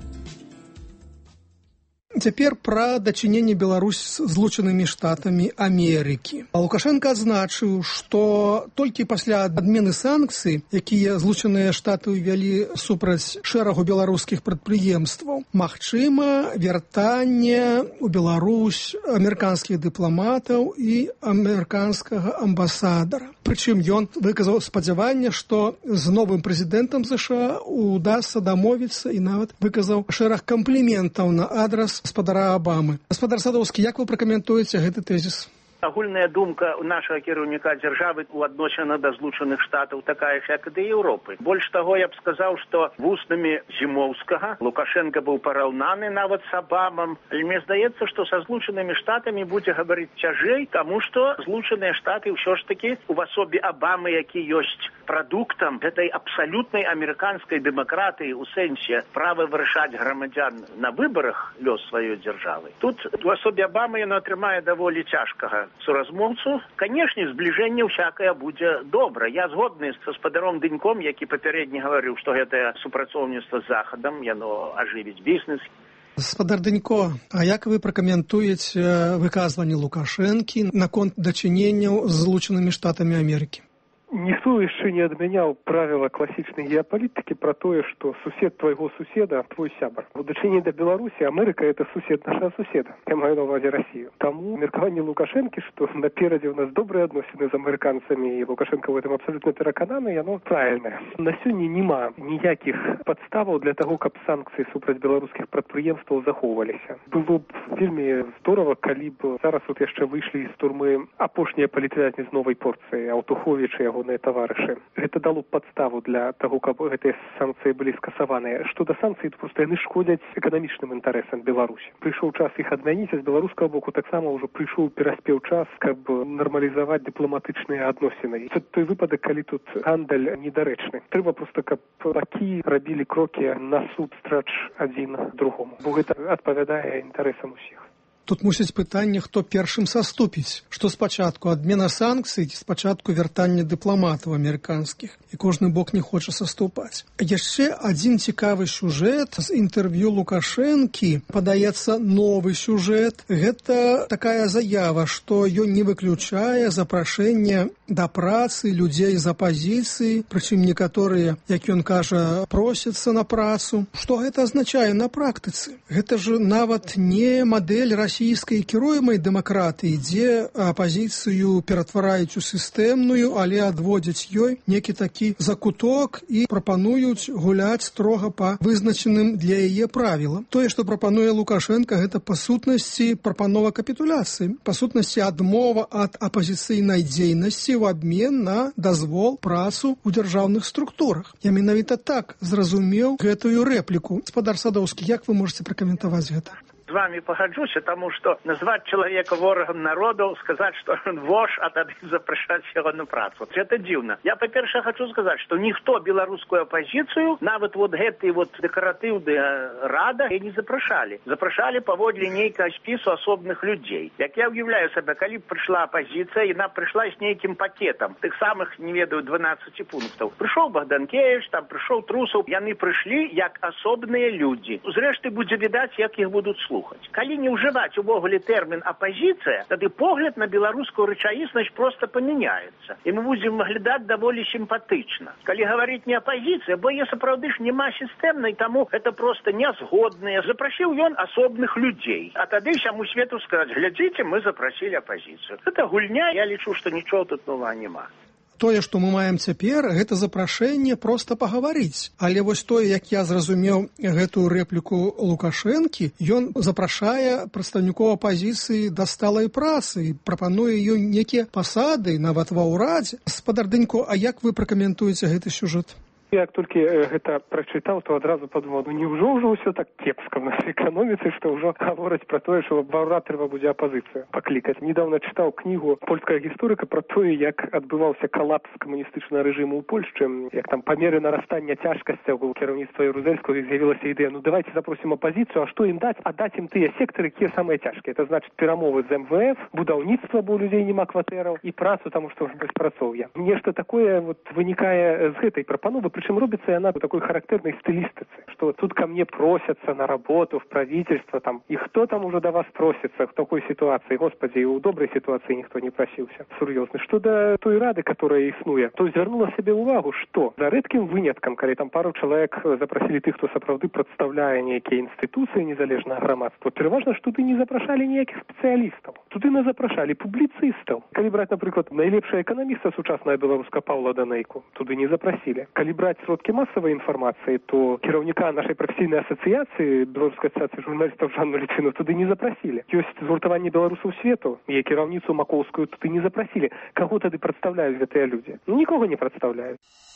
Цяпер пра дачыненне Беларусь з Злучанымі Штатамі Амерыкі. Лукашенко адзначыў, што толькі пасля адмены санкцый, якія Злучаныя Штаты ўвялі супраць шэрагу беларускіх прадпрыемстваў, магчыма вяртанне ў Беларусь амерыканскіх дыпламатаў і амерыканскага амбасадара. Прычым ён выказаў спадзяванне, што з новым прэзідэнтам США удасца дамовіцца, і нават выказаў шэраг кампліментаў на адрас гаспадара Абамы. Гаспадар Садоўскі, як вы пракаментуеце гэты тэзіс? Агульная думка нашага кіраўніка дзяржавы у адносінах да Злучаных Штатаў такая ж, як і да Еўропы. Больш таго, я б сказаў, што вуснамі Зімоўскага Лукашенко быў параўнаны нават з Абамам. Але мне здаецца, што са Злучанымі Штатамі будзе гаварыць цяжэй, таму што Злучаныя Штаты ўсё ж такі у асобе Абамы, які ёсць прадуктам гэтай абсалютнай амерыканскай дэмакратыі ў сэнсе права вырашаць грамадзян на выбарах лёс сваёй дзяржавы. Тут у асобе Абамы ён атрымае даволі цяжкага суразмоўцу. Канешне, збліжэнне ўсякае будзе добра. Я згодны з гаспадаром Дыньком, які папярэдне гаварыў, што гэтае супрацоўніцтва з Захадам, яно ажывіць бізнес. Гаспадар Дынько, а як вы пракаментуеце выказванне Лукашэнкі наконт дачыненняў з Злучанымі Штатамі Амерыкі? Ніхто яшчэ не адмяняў правіла класічнай геапалітыкі пра тое, што сусед твайго суседа твой сябар. У дачыненні да Беларусі Амерыка это сусед нашага суседа. Я маю на ўвазе Расію. Таму меркаванне Лукашэнкі, што наперадзе ў нас добрыя адносіны з амерыканцамі, і Лукашенко в этом абсалютна перакананы, яно правільнае. На сёння няма ніякіх падставаў для таго, каб санкцыі супраць беларускіх прадпрыемстваў захоўваліся. Было б вельмі здорава, калі б зараз тут яшчэ выйшлі з турмы апошнія палітвязні з новай порцыі, Аўтуховіч і яго таварышы. Гэта дало падставу для таго, каб гэтыя санкцыі былі скасаваныя. Што да санкцый, то проста яны шкодзяць эканамічным інтарэсам Беларусі. Прыйшоў час іх адмяніць, а з беларускага боку таксама ўжо прыйшоў пераспеў час, каб нармалізаваць дыпламатычныя адносіны. Це той выпадак, калі тут гандаль недарэчны. Трэба проста, каб бакі рабілі крокі насустрач адзін другому. Бо гэта адпавядае інтарэсам усіх. Тут мусіць пытанне, хто першым саступіць. Што спачатку адмена санкцый, ці спачатку вяртанне дыпламатаў амерыканскіх. І кожны бок не хоча саступаць. Яшчэ адзін цікавы сюжэт з інтэрв'ю Лукашэнкі. Падаецца новы сюжэт. Гэта такая заява, што ён не выключае запрашэнне да працы людзей з апазіцыі, прычым некаторыя, як ён кажа, просяцца на працу. Што гэта азначае на практыцы? Гэта ж нават не мадэль расійскай кіруемай дэмакратыі, дзе апазіцыю ператвараюць у сістэмную, але адводзяць ёй некі такі закуток і прапануюць гуляць строга па вызначаным для яе правілам. Тое, што прапануе Лукашенко, гэта па сутнасці прапанова капітуляцыі, па сутнасці адмова ад апазіцыйнай дзейнасці ў абмен на дазвол працу ў дзяржаўных структурах. Я менавіта так зразумеў гэтую рэпліку. Гаспадар Садоўскі, як вы можаце пракаментаваць гэта? вами погоджусь, потому что назвать человека ворогом народу, сказать, что он вож, а тогда запрашать его на працу. Это дивно. Я, по-перше, хочу сказать, что никто белорусскую оппозицию, нават вот этой вот декоративной рада, и не запрашали. Запрашали поводле нейкого спису особных людей. Як я уявляю себе, коли пришла оппозиция, и она пришла с неким пакетом, тых самых, не ведаю, 12 пунктов. Пришел Богданкевич, там пришел Трусов, яны пришли як особные люди. Зрешты будет видать, як их будут слухать. Коли не уживать увогуле термин оппозиция, тогда погляд на белорусскую рычаисность просто поменяется. И мы будем выглядать довольно симпатично. Коли говорить не оппозиция, бо если правда ж нема системной, тому это просто незгодные. Запросил он особных людей. А тогда всему свету сказать, глядите, мы запросили оппозицию. Это гульня, я лечу, что ничего тут нового нема. Тое, што мы маем цяпер, гэта запрашэнне проста пагаварыць. Але вось тое, як я зразумеў гэтую рэпліку Лукашэнкі, ён запрашае прадстаўнікоў апазіцыі да сталай працы, прапануе ёй некія пасады, нават ва ўрадзе. Спадар Дэнько, а як вы пракаментуеце гэты сюжэт? Як толькі гэта прачытаў, то адразу падумаў, ну неўжо ўжо ўсё так кепска в нашай эканоміцы, што ўжо гавораць пра тое, што ва трэба будзе апазіцыю паклікаць. Недавно чытаў кнігу польскага гісторыка пра тое, як адбываўся калапс камуністычнага рэжыму ў Польшчы, як там па меры нарастання цяжкасцяў у кіраўніцтва Ярузельскага з'явілася ідэя, ну давайте запросім апазіцыю, а што ім даць? А даць ім тыя сектары, якія самыя цяжкія. Это значыць перамовы з МВФ, будаўніцтва, бо у людзей нема кватэраў, і працу, таму што беспрацоўя. Нешта такое вот вынікае з гэтай прапановы. Причем робится она в такой характерной стилистице, что тут ко мне просятся на работу в правительство, там, и кто там уже до вас просится в такой ситуации? Господи, и у доброй ситуации никто не просился. Серьезно. Что до той рады, которая існує, то звернула себе увагу, что за редким вынятком, когда там пару человек запросили тых, кто сапраўды представляе некие институции незалежного громадства, переважно, что туды не запрашали никаких специалистов. Туды не запрашали публицистов. Коли брать, например, наилепшего экономиста сучасного белоруска Павла Данейку, туды не запросили. Коли брать сродки массовой информации, то кіраўніка нашей профессийной ассоциации, Белорусской ассоциации журналистов Жанну Личину, туды не запросили. Ёсць згуртаванне беларусаў свету, и кіраўніцу Маковскую туды не запросили. Кого тады представляют гэтыя люди? Ну, никого не представляют.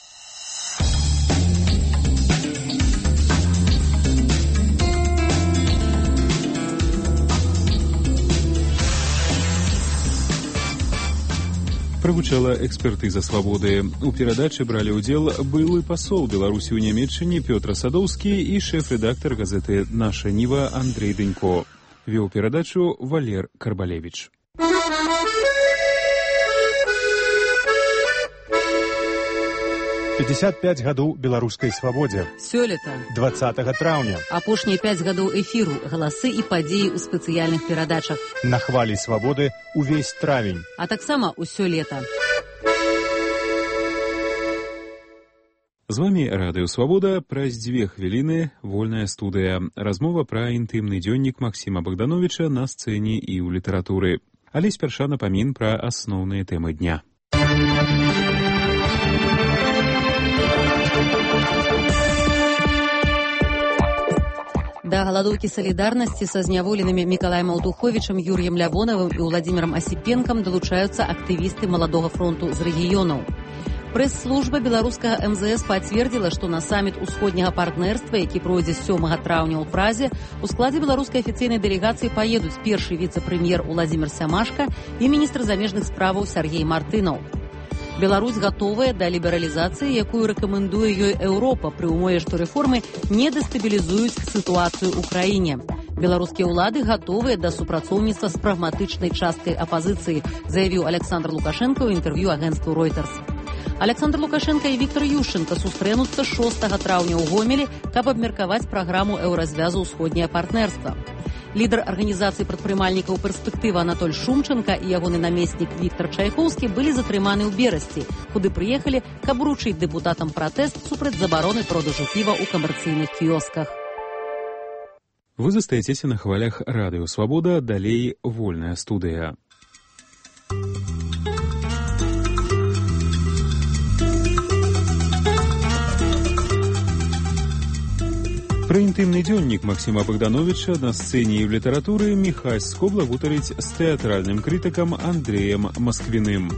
Прагучала экспертыза «Свабоды». У перадачы бралі ўдзел былы пасол Беларусі ў Нямецчыне Пётр Садоўскі і шэф-рэдактар газеты «Наша Ніва» Андрей Дэнько. Вёў перадачу Валер Карбалевіч. «55 гадоў беларускай свабодзе». Сёлета. 20 траўня. Апошнія 5 гадоў эфіру, галасы і падзеі ў спецыяльных перадачах. На хвалі свабоды увесь травень. А таксама ўсё лета. З вамі Радыё Свабода. Праз 2 хвіліны вольная студыя. Размова пра інтымны дзённік Максіма Богдановича на сцэне і ў літаратуры. Але спярша напамін пра асноўныя тэмы дня. Да галадоўкі салідарнасці са зняволенымі Мікалаем Алтуховічам, Юр'ем Лявонавым і Владзімірам Асіпенкам далучаюцца актывісты Маладога фронту з рэгіёнаў. Прэс-служба беларускага МЗС пацвердзіла, што на саміт усходняга партнерства, які пройдзе 7 траўня ў Празе, у складзе беларускай афіцыйнай дэлегацыі паедуць першы віцэ-прэм'ер Уладзімір Сямашка і міністр замежных справаў Сяргей Мартынаў. Беларусь гатовая да лібералізацыі, якую рэкамендуе ёй Еўропа, пры ўмове, што рэформы не дэстабілізуюць сітуацыю ў краіне. Беларускія ўлады гатовыя да супрацоўніцтва з прагматычнай часткай апазіцыі, заявіў Александр Лукашенко ў інтэрв'ю агенцтву Reuters. Александр Лукашенко і Віктор Ющенко сустрэнуцца 6 траўня ў Гомелі, каб абмеркаваць праграму еўразвязу «Усходняе партнерства». Лідар арганізацыі прадпрымальнікаў «Перспектыва» Анатоль Шумченко і ягоны намеснік Віктор Чайкоўскі былі затрыманы ў Берасці, куды прыехалі, каб уручыць дэпутатам пратэст супраць забароны продажу піва ў камерцыйных кіёсках. Вы застаецеся на хвалях Радыё Свабода, далей вольная студыя. Пра інтымны дзённік Максіма Богдановича на сцэне і ў літаратуры Міхась Скобла гутарыць з тэатральным крытыкам Андрэем Масквіным.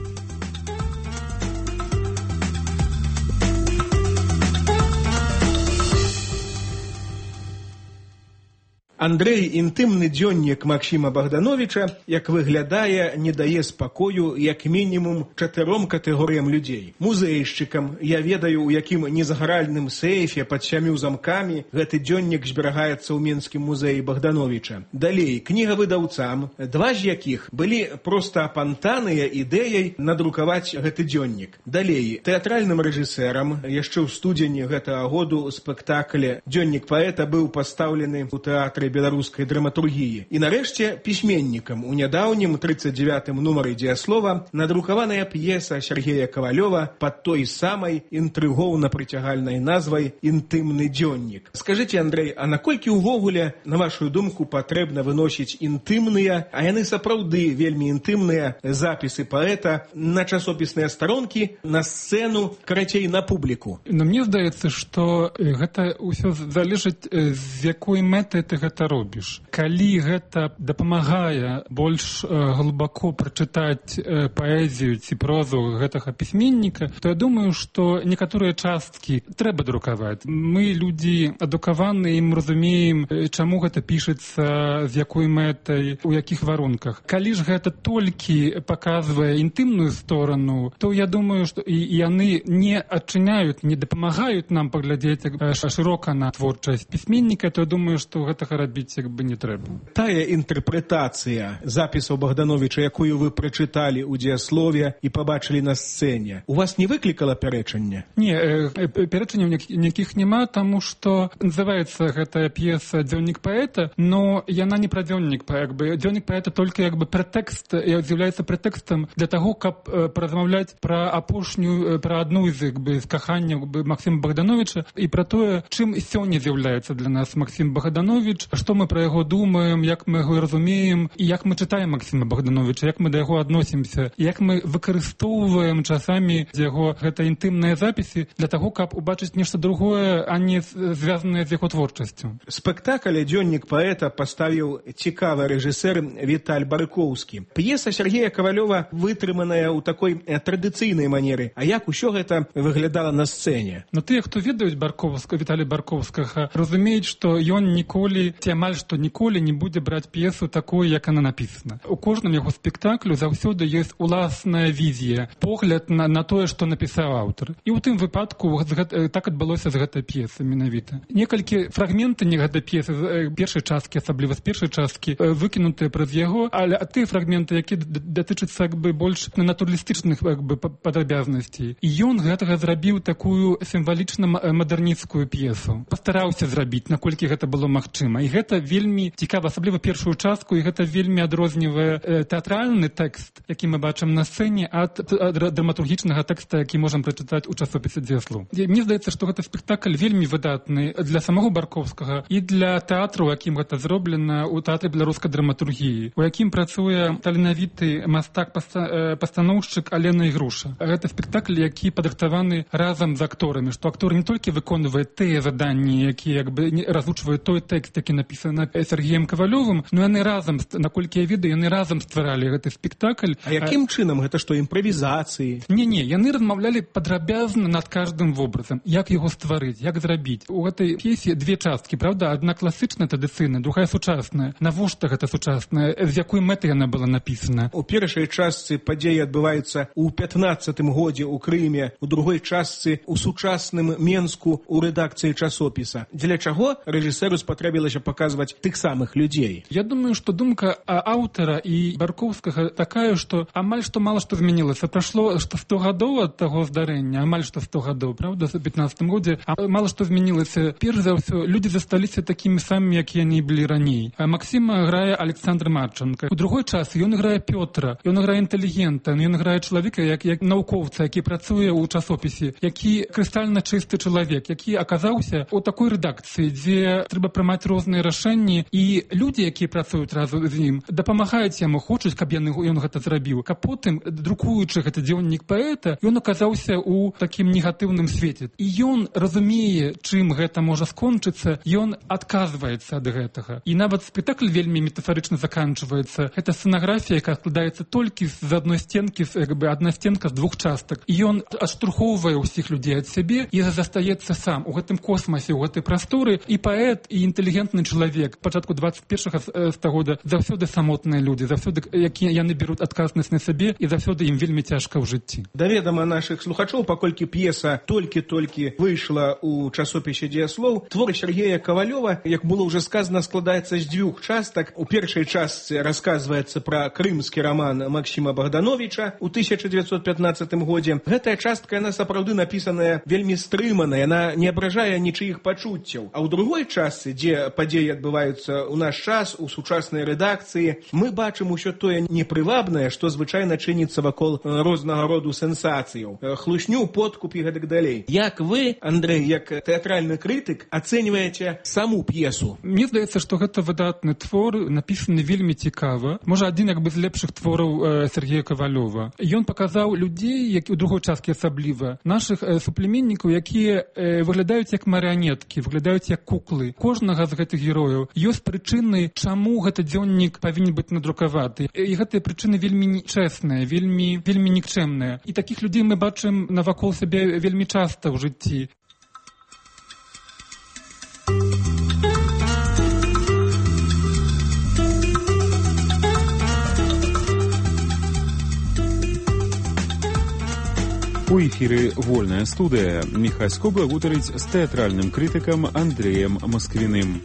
Андрэй, інтымны дзённік Максіма Богдановича, як выглядае, не дае спакою як мінімум 4 катэгорыям людзей. Музейшчыкам, я ведаю, у якім незагаральным сейфе пад 7 замкамі гэты дзённік зберагаецца ў Менскім музеі Богдановича. Далей, кнігавыдаўцам, 2 з якіх былі проста апантаныя ідэяй надрукаваць гэты дзённік. Далей, тэатральным рэжысэрам, яшчэ ў студзені гэтага году спектакле «Дзённік паэта» быў пастаўлены ў тэатры беларускай драматургіі. І нарэшце пісьменнікам у нядаўнім 39-м нумары «Дзеяслова» надрукаваная п'еса Сергея Ковалёва пад той самай інтрыгоўна-прыцягальнай назвай «Інтымны дзённік». Скажыце, Андрэй, а наколькі ўвогуле, на вашу думку, патрэбна выносіць інтымныя, а яны сапраўды вельмі інтымныя запісы паэта на часопісныя старонкі, на сцэну, карацей, на публіку? Но мне здаецца, што гэта ўсё залежыць, з якой мэтай ты гэта робіш. Калі гэта дапамагае больш глыбоко прачытаць паэзію ці прозу гэтага пісьменніка, то я думаю, што некаторыя часткі трэба друкаваць. Мы, людзі адукаваныя, і мы разумеем, чаму гэта пішацца, з якой мэтай, у якіх варунках. Калі ж гэта толькі паказвае інтымную сторону, то я думаю, што і яны не адчыняюць, не дапамагаюць нам паглядзець шырока на творчасць пісьменніка, то я думаю, што гэтага рабіць як бы не трэба. Тая інтэрпрэтацыя запісаў Богдановича, якую вы прачыталі ў дзеяслове і пабачылі на сцэне, у вас не выклікала пярэчання? Не, пярэчанняў ніякіх няма, таму што называецца гэтая п'еса «Дзённік паэта», но яна не пра дзённік паэта. Дзённік паэта толькі як бы прэтэкст, з'яўляецца прэтэкстам для таго, каб паразмаўляць пра апошнюю, пра адну з каханняў Максіма Богдановича і пра тое, чым сёння з'яўляецца для нас Максім Богданович, што мы пра яго думаем, як мы яго разумеем, і як мы чытаем Максіма Богдановича, як мы да яго адносімся, як мы выкарыстоўваем часамі яго гэта інтымныя запісы для таго, каб убачыць нешта другое, а не звязанае з яго творчасцю. Спектакль «Дзённік паэта» паставіў цікавы рэжысэр Віталь Барыкоўскі. П'еса Сергея Ковалёва вытрыманая ў такой традыцыйнай манеры. А як усё гэта выглядала на сцэне? Но тыя, хто ведаюць Віталя Баркоўскага, разумеюць, што ён ніколі, ці амаль што ніколі не будзе браць п'есу такой, як она напісана. У кожным яго спектаклю заўсёды ёсць уласная візія, погляд на тое, што напісаў аўтар. І ў тым выпадку так адбылося з гэтай п'есай менавіта. Некалькі фрагменты гэтай п'есы, першай часткі, асабліва з першай часткі, выкінутыя праз яго, але тыя фрагменты, якія датычацца як бы больш натуралістычных як бы падрабязнасцей. І ён гэтага зрабіў такую сімвалічна-мадэрнісцкую п'есу. Пастараўся зрабіць, наколькі гэта было магчыма. І гэта вельмі цікава, асабліва першую частку, і гэта вельмі адрознівае тэатральны тэкст, які мы бачым на сцэне, ад драматургічнага тэкста, які можам прачытаць у часопісе «Дзеяслоў». Мне здаецца, што гэты спектакль вельмі выдатны для самого Баркоўскага і для тэатру, у якім гэта зроблена, у тэатры беларускай драматургіі, у якім працуе таленавіты мастак-пастаноўшчык Алена Ігруша. Гэта спектакль, які падрыхтаваны разам з акторамі, што актор не толькі выконвае тыя заданні, якія як бы разучваюць той тэкст, які напісаны Сергеем Ковалёвым, но яны разам, наколькі я ведаю, яны разам стваралі гэты спектакль. А якім чынам? Гэта што, імправізацыі? Не, яны размаўлялі падрабязна над каждым вобразам, як яго стварыць, як зрабіць. У гэтай п'есе 2 часткі, правда? Адна класычная, традыцыйная, другая сучасная. Навошта гэта сучасная? З якой мэтай яна была напісана? У першай частцы падзеі адбываюцца ў 15-м годзе ў Крыме, у другой частцы ў сучасным Менску у рэдакцыі часопіса. Для чаго рэжысэру спатрэбілася паказваць тых самых людзей? Я думаю, што думка аўтара і Баркоўскага такая, што амаль што мала што змянілася. Прашло 100 гадоў ад таго здарэння, амаль што 100 гадоў, правда, у 15-м годзе, а мала што змянілася. Перш за ўсё, людзі засталіся такімі самымі, якія яны былі раней. Максіма грае Александр Марченко. У другой частцы ён грае Пётра, ён грае інтэлігента, ён грае чалавека, як навукоўца, які працуе ў часопісе, які крыстальна чысты чалавек, які аказаўся у такой рэдакцыі, дзе трэба прымаць розныя рашэнні, і людзі, якія працуюць разам з ім, дапамагаюць яму, хочуць, каб ён гэта зрабіў. Каб потым, друкуючы гэты дзённік паэта, ён аказаўся ў такім негатыўным свеце. І ён разумее, чым гэта можа скончыцца, ён адказваецца ад гэтага. І нават спектакль вельмі метафарычна заканчваецца. Гэта сцэнаграфія, якая складаецца толькі з адной сценкі, адна сценка з 2 частак. І ён адштурхоўвае ўсіх людзей ад сябе і застаецца сам у гэтым космасе, у гэтай прасторы. І паэт, і інтэлігентны чалавек пачатку 21-го стагода заўсёды самотныя людзі, заўсёды якія яны бяруць адказнасць на сабе і заўсёды ім вельмі цяжка ў жыцці. Даведама нашых слухачоў, паколькі п'еса толькі выйшла ў часопісе «Дзеяслоў», твор Сергея Ковалёва, як было ўжо сказана, складаецца з дзвюх частак. У першай частцы расказваецца пра крымскі раман Максіма Богдановича ў 1915 годзе. Гэтая частка, яна сапраўды напісаная вельмі стрымана, яна не абражае нічыіх пачуццяў. А ў другой частцы, дзе падзеі адбываюцца ў наш час, у сучаснай рэдакцыі, мы бачым усё тое непрывабнае, што звычайна чыніцца вакол рознага роду сенсацыяў, хлусню, подкуп і гэтак далей. Як вы, Андрэй, як тэатральны крытык, ацэньваеце саму п'есу? Мне здаецца, што гэта выдатны твор, напісаны вельмі цікава. Можа, адзін як бы з лепшых твораў Сергея Ковалёва. Ён паказаў людзей, які ў другой часткі асабліва, нашых суплеменнікаў, якія выглядаюць як марыянеткі, выглядаюць як куклы. Кожнага з гэтых герояў ёсць прычыны, чаму гэты дзённік павінен быць надрукаваты. І гэтыя прычыны вельмі чэсныя, вельмі нікчэмныя. І такіх людзей мы бачым навакол сябе вельмі часта ў жыцці. У эфіры «Вольная студыя». Міхась Кобла гутарыць з тэатральным крытыкам Андрэем Масквіным.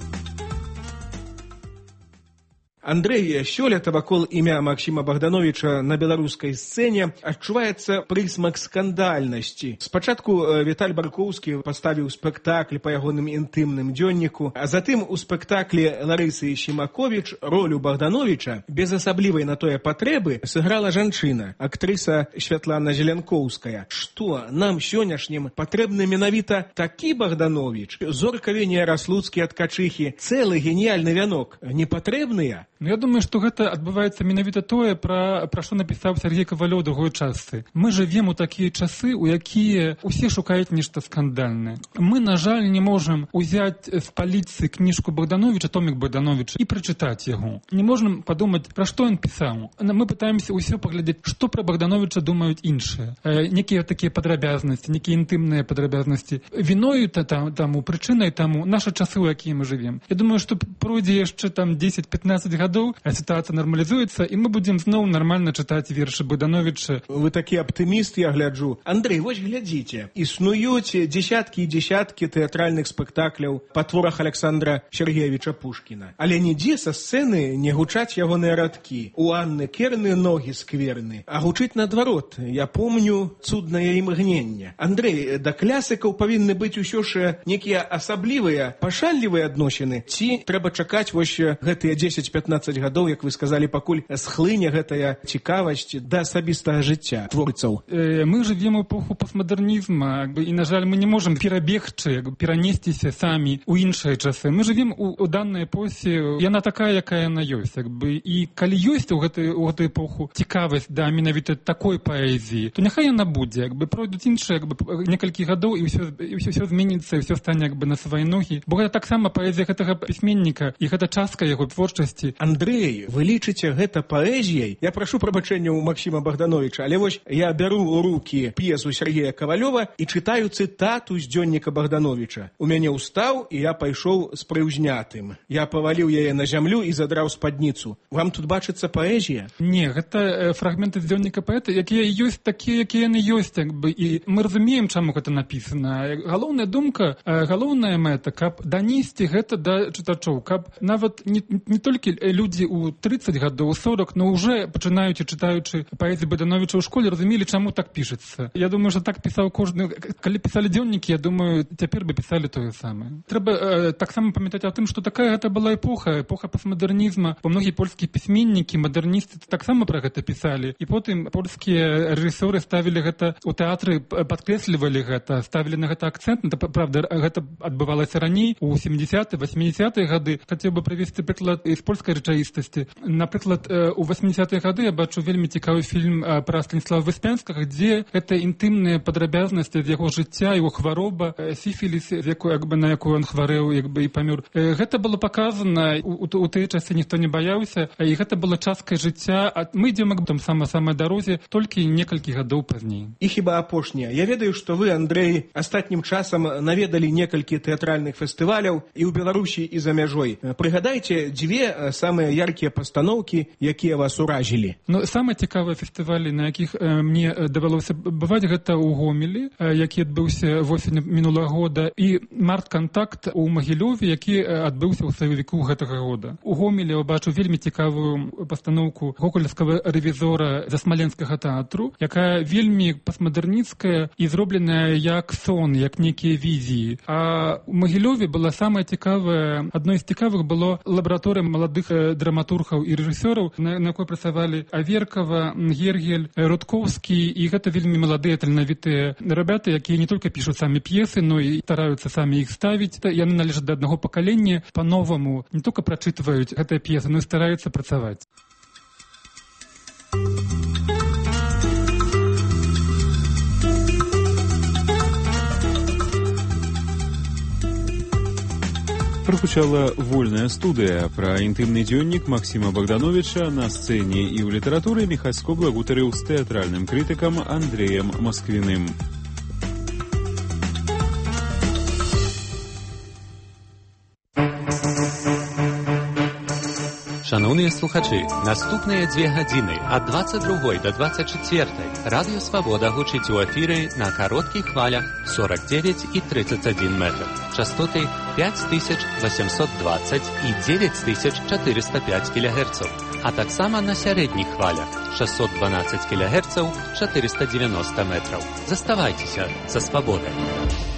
Андрэй, сёлета вакол імя Максіма Богдановича на беларускай сцэне адчуваецца прысмак скандальнасці. Спачатку Віталь Баркоўскі паставіў спектакль па ягоным інтымным дзённіку, а затым у спектаклі Ларысы Шімаковіч ролю Богдановича без асаблівай на тое патрэбы сыграла жанчына, актрыса Святлана Зелянкоўская. Што нам сённяшнім патрэбны менавіта такі Богданович? Зорка Венера Слуцкі ад Качыхі, цэлы геніяльны вянок не патрэбныя? Я думаю, што гэта адбываецца менавіта тое, пра што напісаў Сергей Ковалёў у другой частцы. Мы жывем у такія часы, у якія ўсе шукаюць нешта скандальнае. Мы, на жаль, не можам узяць з паліцы кніжку Богдановича, томік Богдановича, і прачытаць яго. Не можам падумаць, пра што ён пісаў. Мы пытаемся ўсё паглядзець, што пра Богдановича думаюць іншыя. Некія такія падрабязнасці, некія інтымныя падрабязнасці. Віною таму, прычынай таму нашы часы, у якія мы жывем. Я думаю, што пройдзе яшчэ 10-15 гадоў, а сітуацыя нармалізуецца, і мы будзем зноў нармальна чытаць вершы Богдановича. Вы такі аптыміст, я гляджу. Андрэй, вось глядзіце, існуюць дзесяткі і дзесяткі тэатральных спектакляў па творах Александра Сергеевича Пушкіна. Але нідзе са сцэны не гучаць ягоныя радкі. У Анны Керны ногі скверны, а гучыць наадварот. Я помню цуднае імгненне. Андрэй, да клясыкаў павінны быць усё ж некія асаблівыя, пашанлівыя адносіны. Ці трэба чакаць вось гэтыя 10-15 гадоў, як вы сказалі, пакуль схлыне гэтая цікавасць да асабістага жыцця творцаў? Мы жывем у эпоху постмадэрнізма, і, на жаль, мы не можам перабегчы, перанесціся самі ў іншыя часы. Мы жывем у данной эпосе, яна такая, якая яна ёсць. І калі ёсць у гэтую эпоху цікавасць да менавіта такой паэзіі, то няхай яна будзе. Пройдуць іншыя некалькі гадоў, і ўсё зменіцца, і ўсё стане на свае ногі. Бо гэта таксама паэзія гэтага пісьменніка, і гэта частка яго творчасці. Андрэй, вы лічыце гэта паэзіяй? Я прашу прабачэння ў Максіма Богдановича, але вось я бяру ў рукі п'есу Сергея Ковалёва і чытаю цытату з дзённіка Богдановича. У мяне ўстаў, і я пайшоў з прыўзнятым. Я паваліў яе на зямлю і задраў спадніцу. Вам тут бачыцца паэзія? Не, гэта фрагменты з дзённіка паэта, якія ёсць такія, якія яны ёсць, і мы разумеем, чаму гэта напісана. Галоўная думка, галоўная мэта, каб данесці гэта да чытачоў, каб нават не толькі людзі ў 30 гадоў, 40, но уже пачынаючы чытаючы паэзію Богдановича ў школе, разумелі, чаму так пішацца. Я думаю, што так пісаў кожны. Калі пісалі дзённікі, я думаю, цяпер бы пісалі тое самае. Трэба таксама памятаць о тым, што такая гэта была эпоха постмадэрнізма. Бо многія польскія пісьменнікі, мадэрністы таксама пра гэта пісалі. І потым польскія рэжысёры ставілі гэта у тэатры, падкрэслівалі гэта, ставілі на гэта акцэнт. Правда, гэта адбывалася раней, у 70-е, 80-е гады. Хацеў бы прывесці прыклад з польскай рэчаіснасці. Напрыклад, у 80-е гады я бачу вельмі цікавы фільм пра Станіслава Выспянскага, дзе гэта інтымныя падрабязнасці з яго жыцця, яго хвароба, сіфіліс, на якую ён хварэў і памёр. Гэта было паказана, у тыя часы ніхто не баяўся, і гэта была часткай жыцця. Мы ідзем там самай дарозе толькі некалькі гадоў пазней. І хіба апошняе. Я ведаю, што вы, Андрэй, астатнім часам наведалі некалькі тэатральных фестываляў і ў Беларусі, і за мяжой. Прыгадайце дзве самыя яркія пастаноўкі, якія вас уразілі. Самыя цікавыя фестывалі, на якіх мне давялося бываць, гэта ў Гомелі, які адбыўся восень мінулага года, і март-кантакт у Магілёве, які адбыўся ў сакавіку гэтага года. У Гомелі я бачу вельмі цікавую пастаноўку гогольскага рэвізора Засмаленскага тэатру, якая вельмі постмадэрніцкая і зробленая як сон, як некія візіі. А у Магілёве была самая цікавая, адной з цікавых было лабараторыя маладых драматургаў і рэжысёраў, на якой працавалі Аверкава, Гергель, Рудкоўскі, і гэта вельмі маладыя таленавітыя ребята, якія не толькі пішуць самі п'есы, но і стараюцца самі іх ставіць. Яны належаць да аднаго пакалення, па-новаму не толькі прачытваюць гэтыя п'есы, но і стараюцца працаваць. Прагучала вольная студыя. Пра інтымны дзённік Максіма Богдановича на сцэне і ў літаратуры Міхасько гутарыў з тэатральным крытыкам Андрэем Масквіным. Шановні слухачі, наступныя 2 гадзіны ад 22 до 24 Радыё Свабода гучыць у эфіры на кароткіх хвалях 49 і 31 метр. Частоты 5820 і 9405 кГц, а таксама на сярэдніх хвалях 612 кГц 490 метраў. Заставайцеся са Свабодай.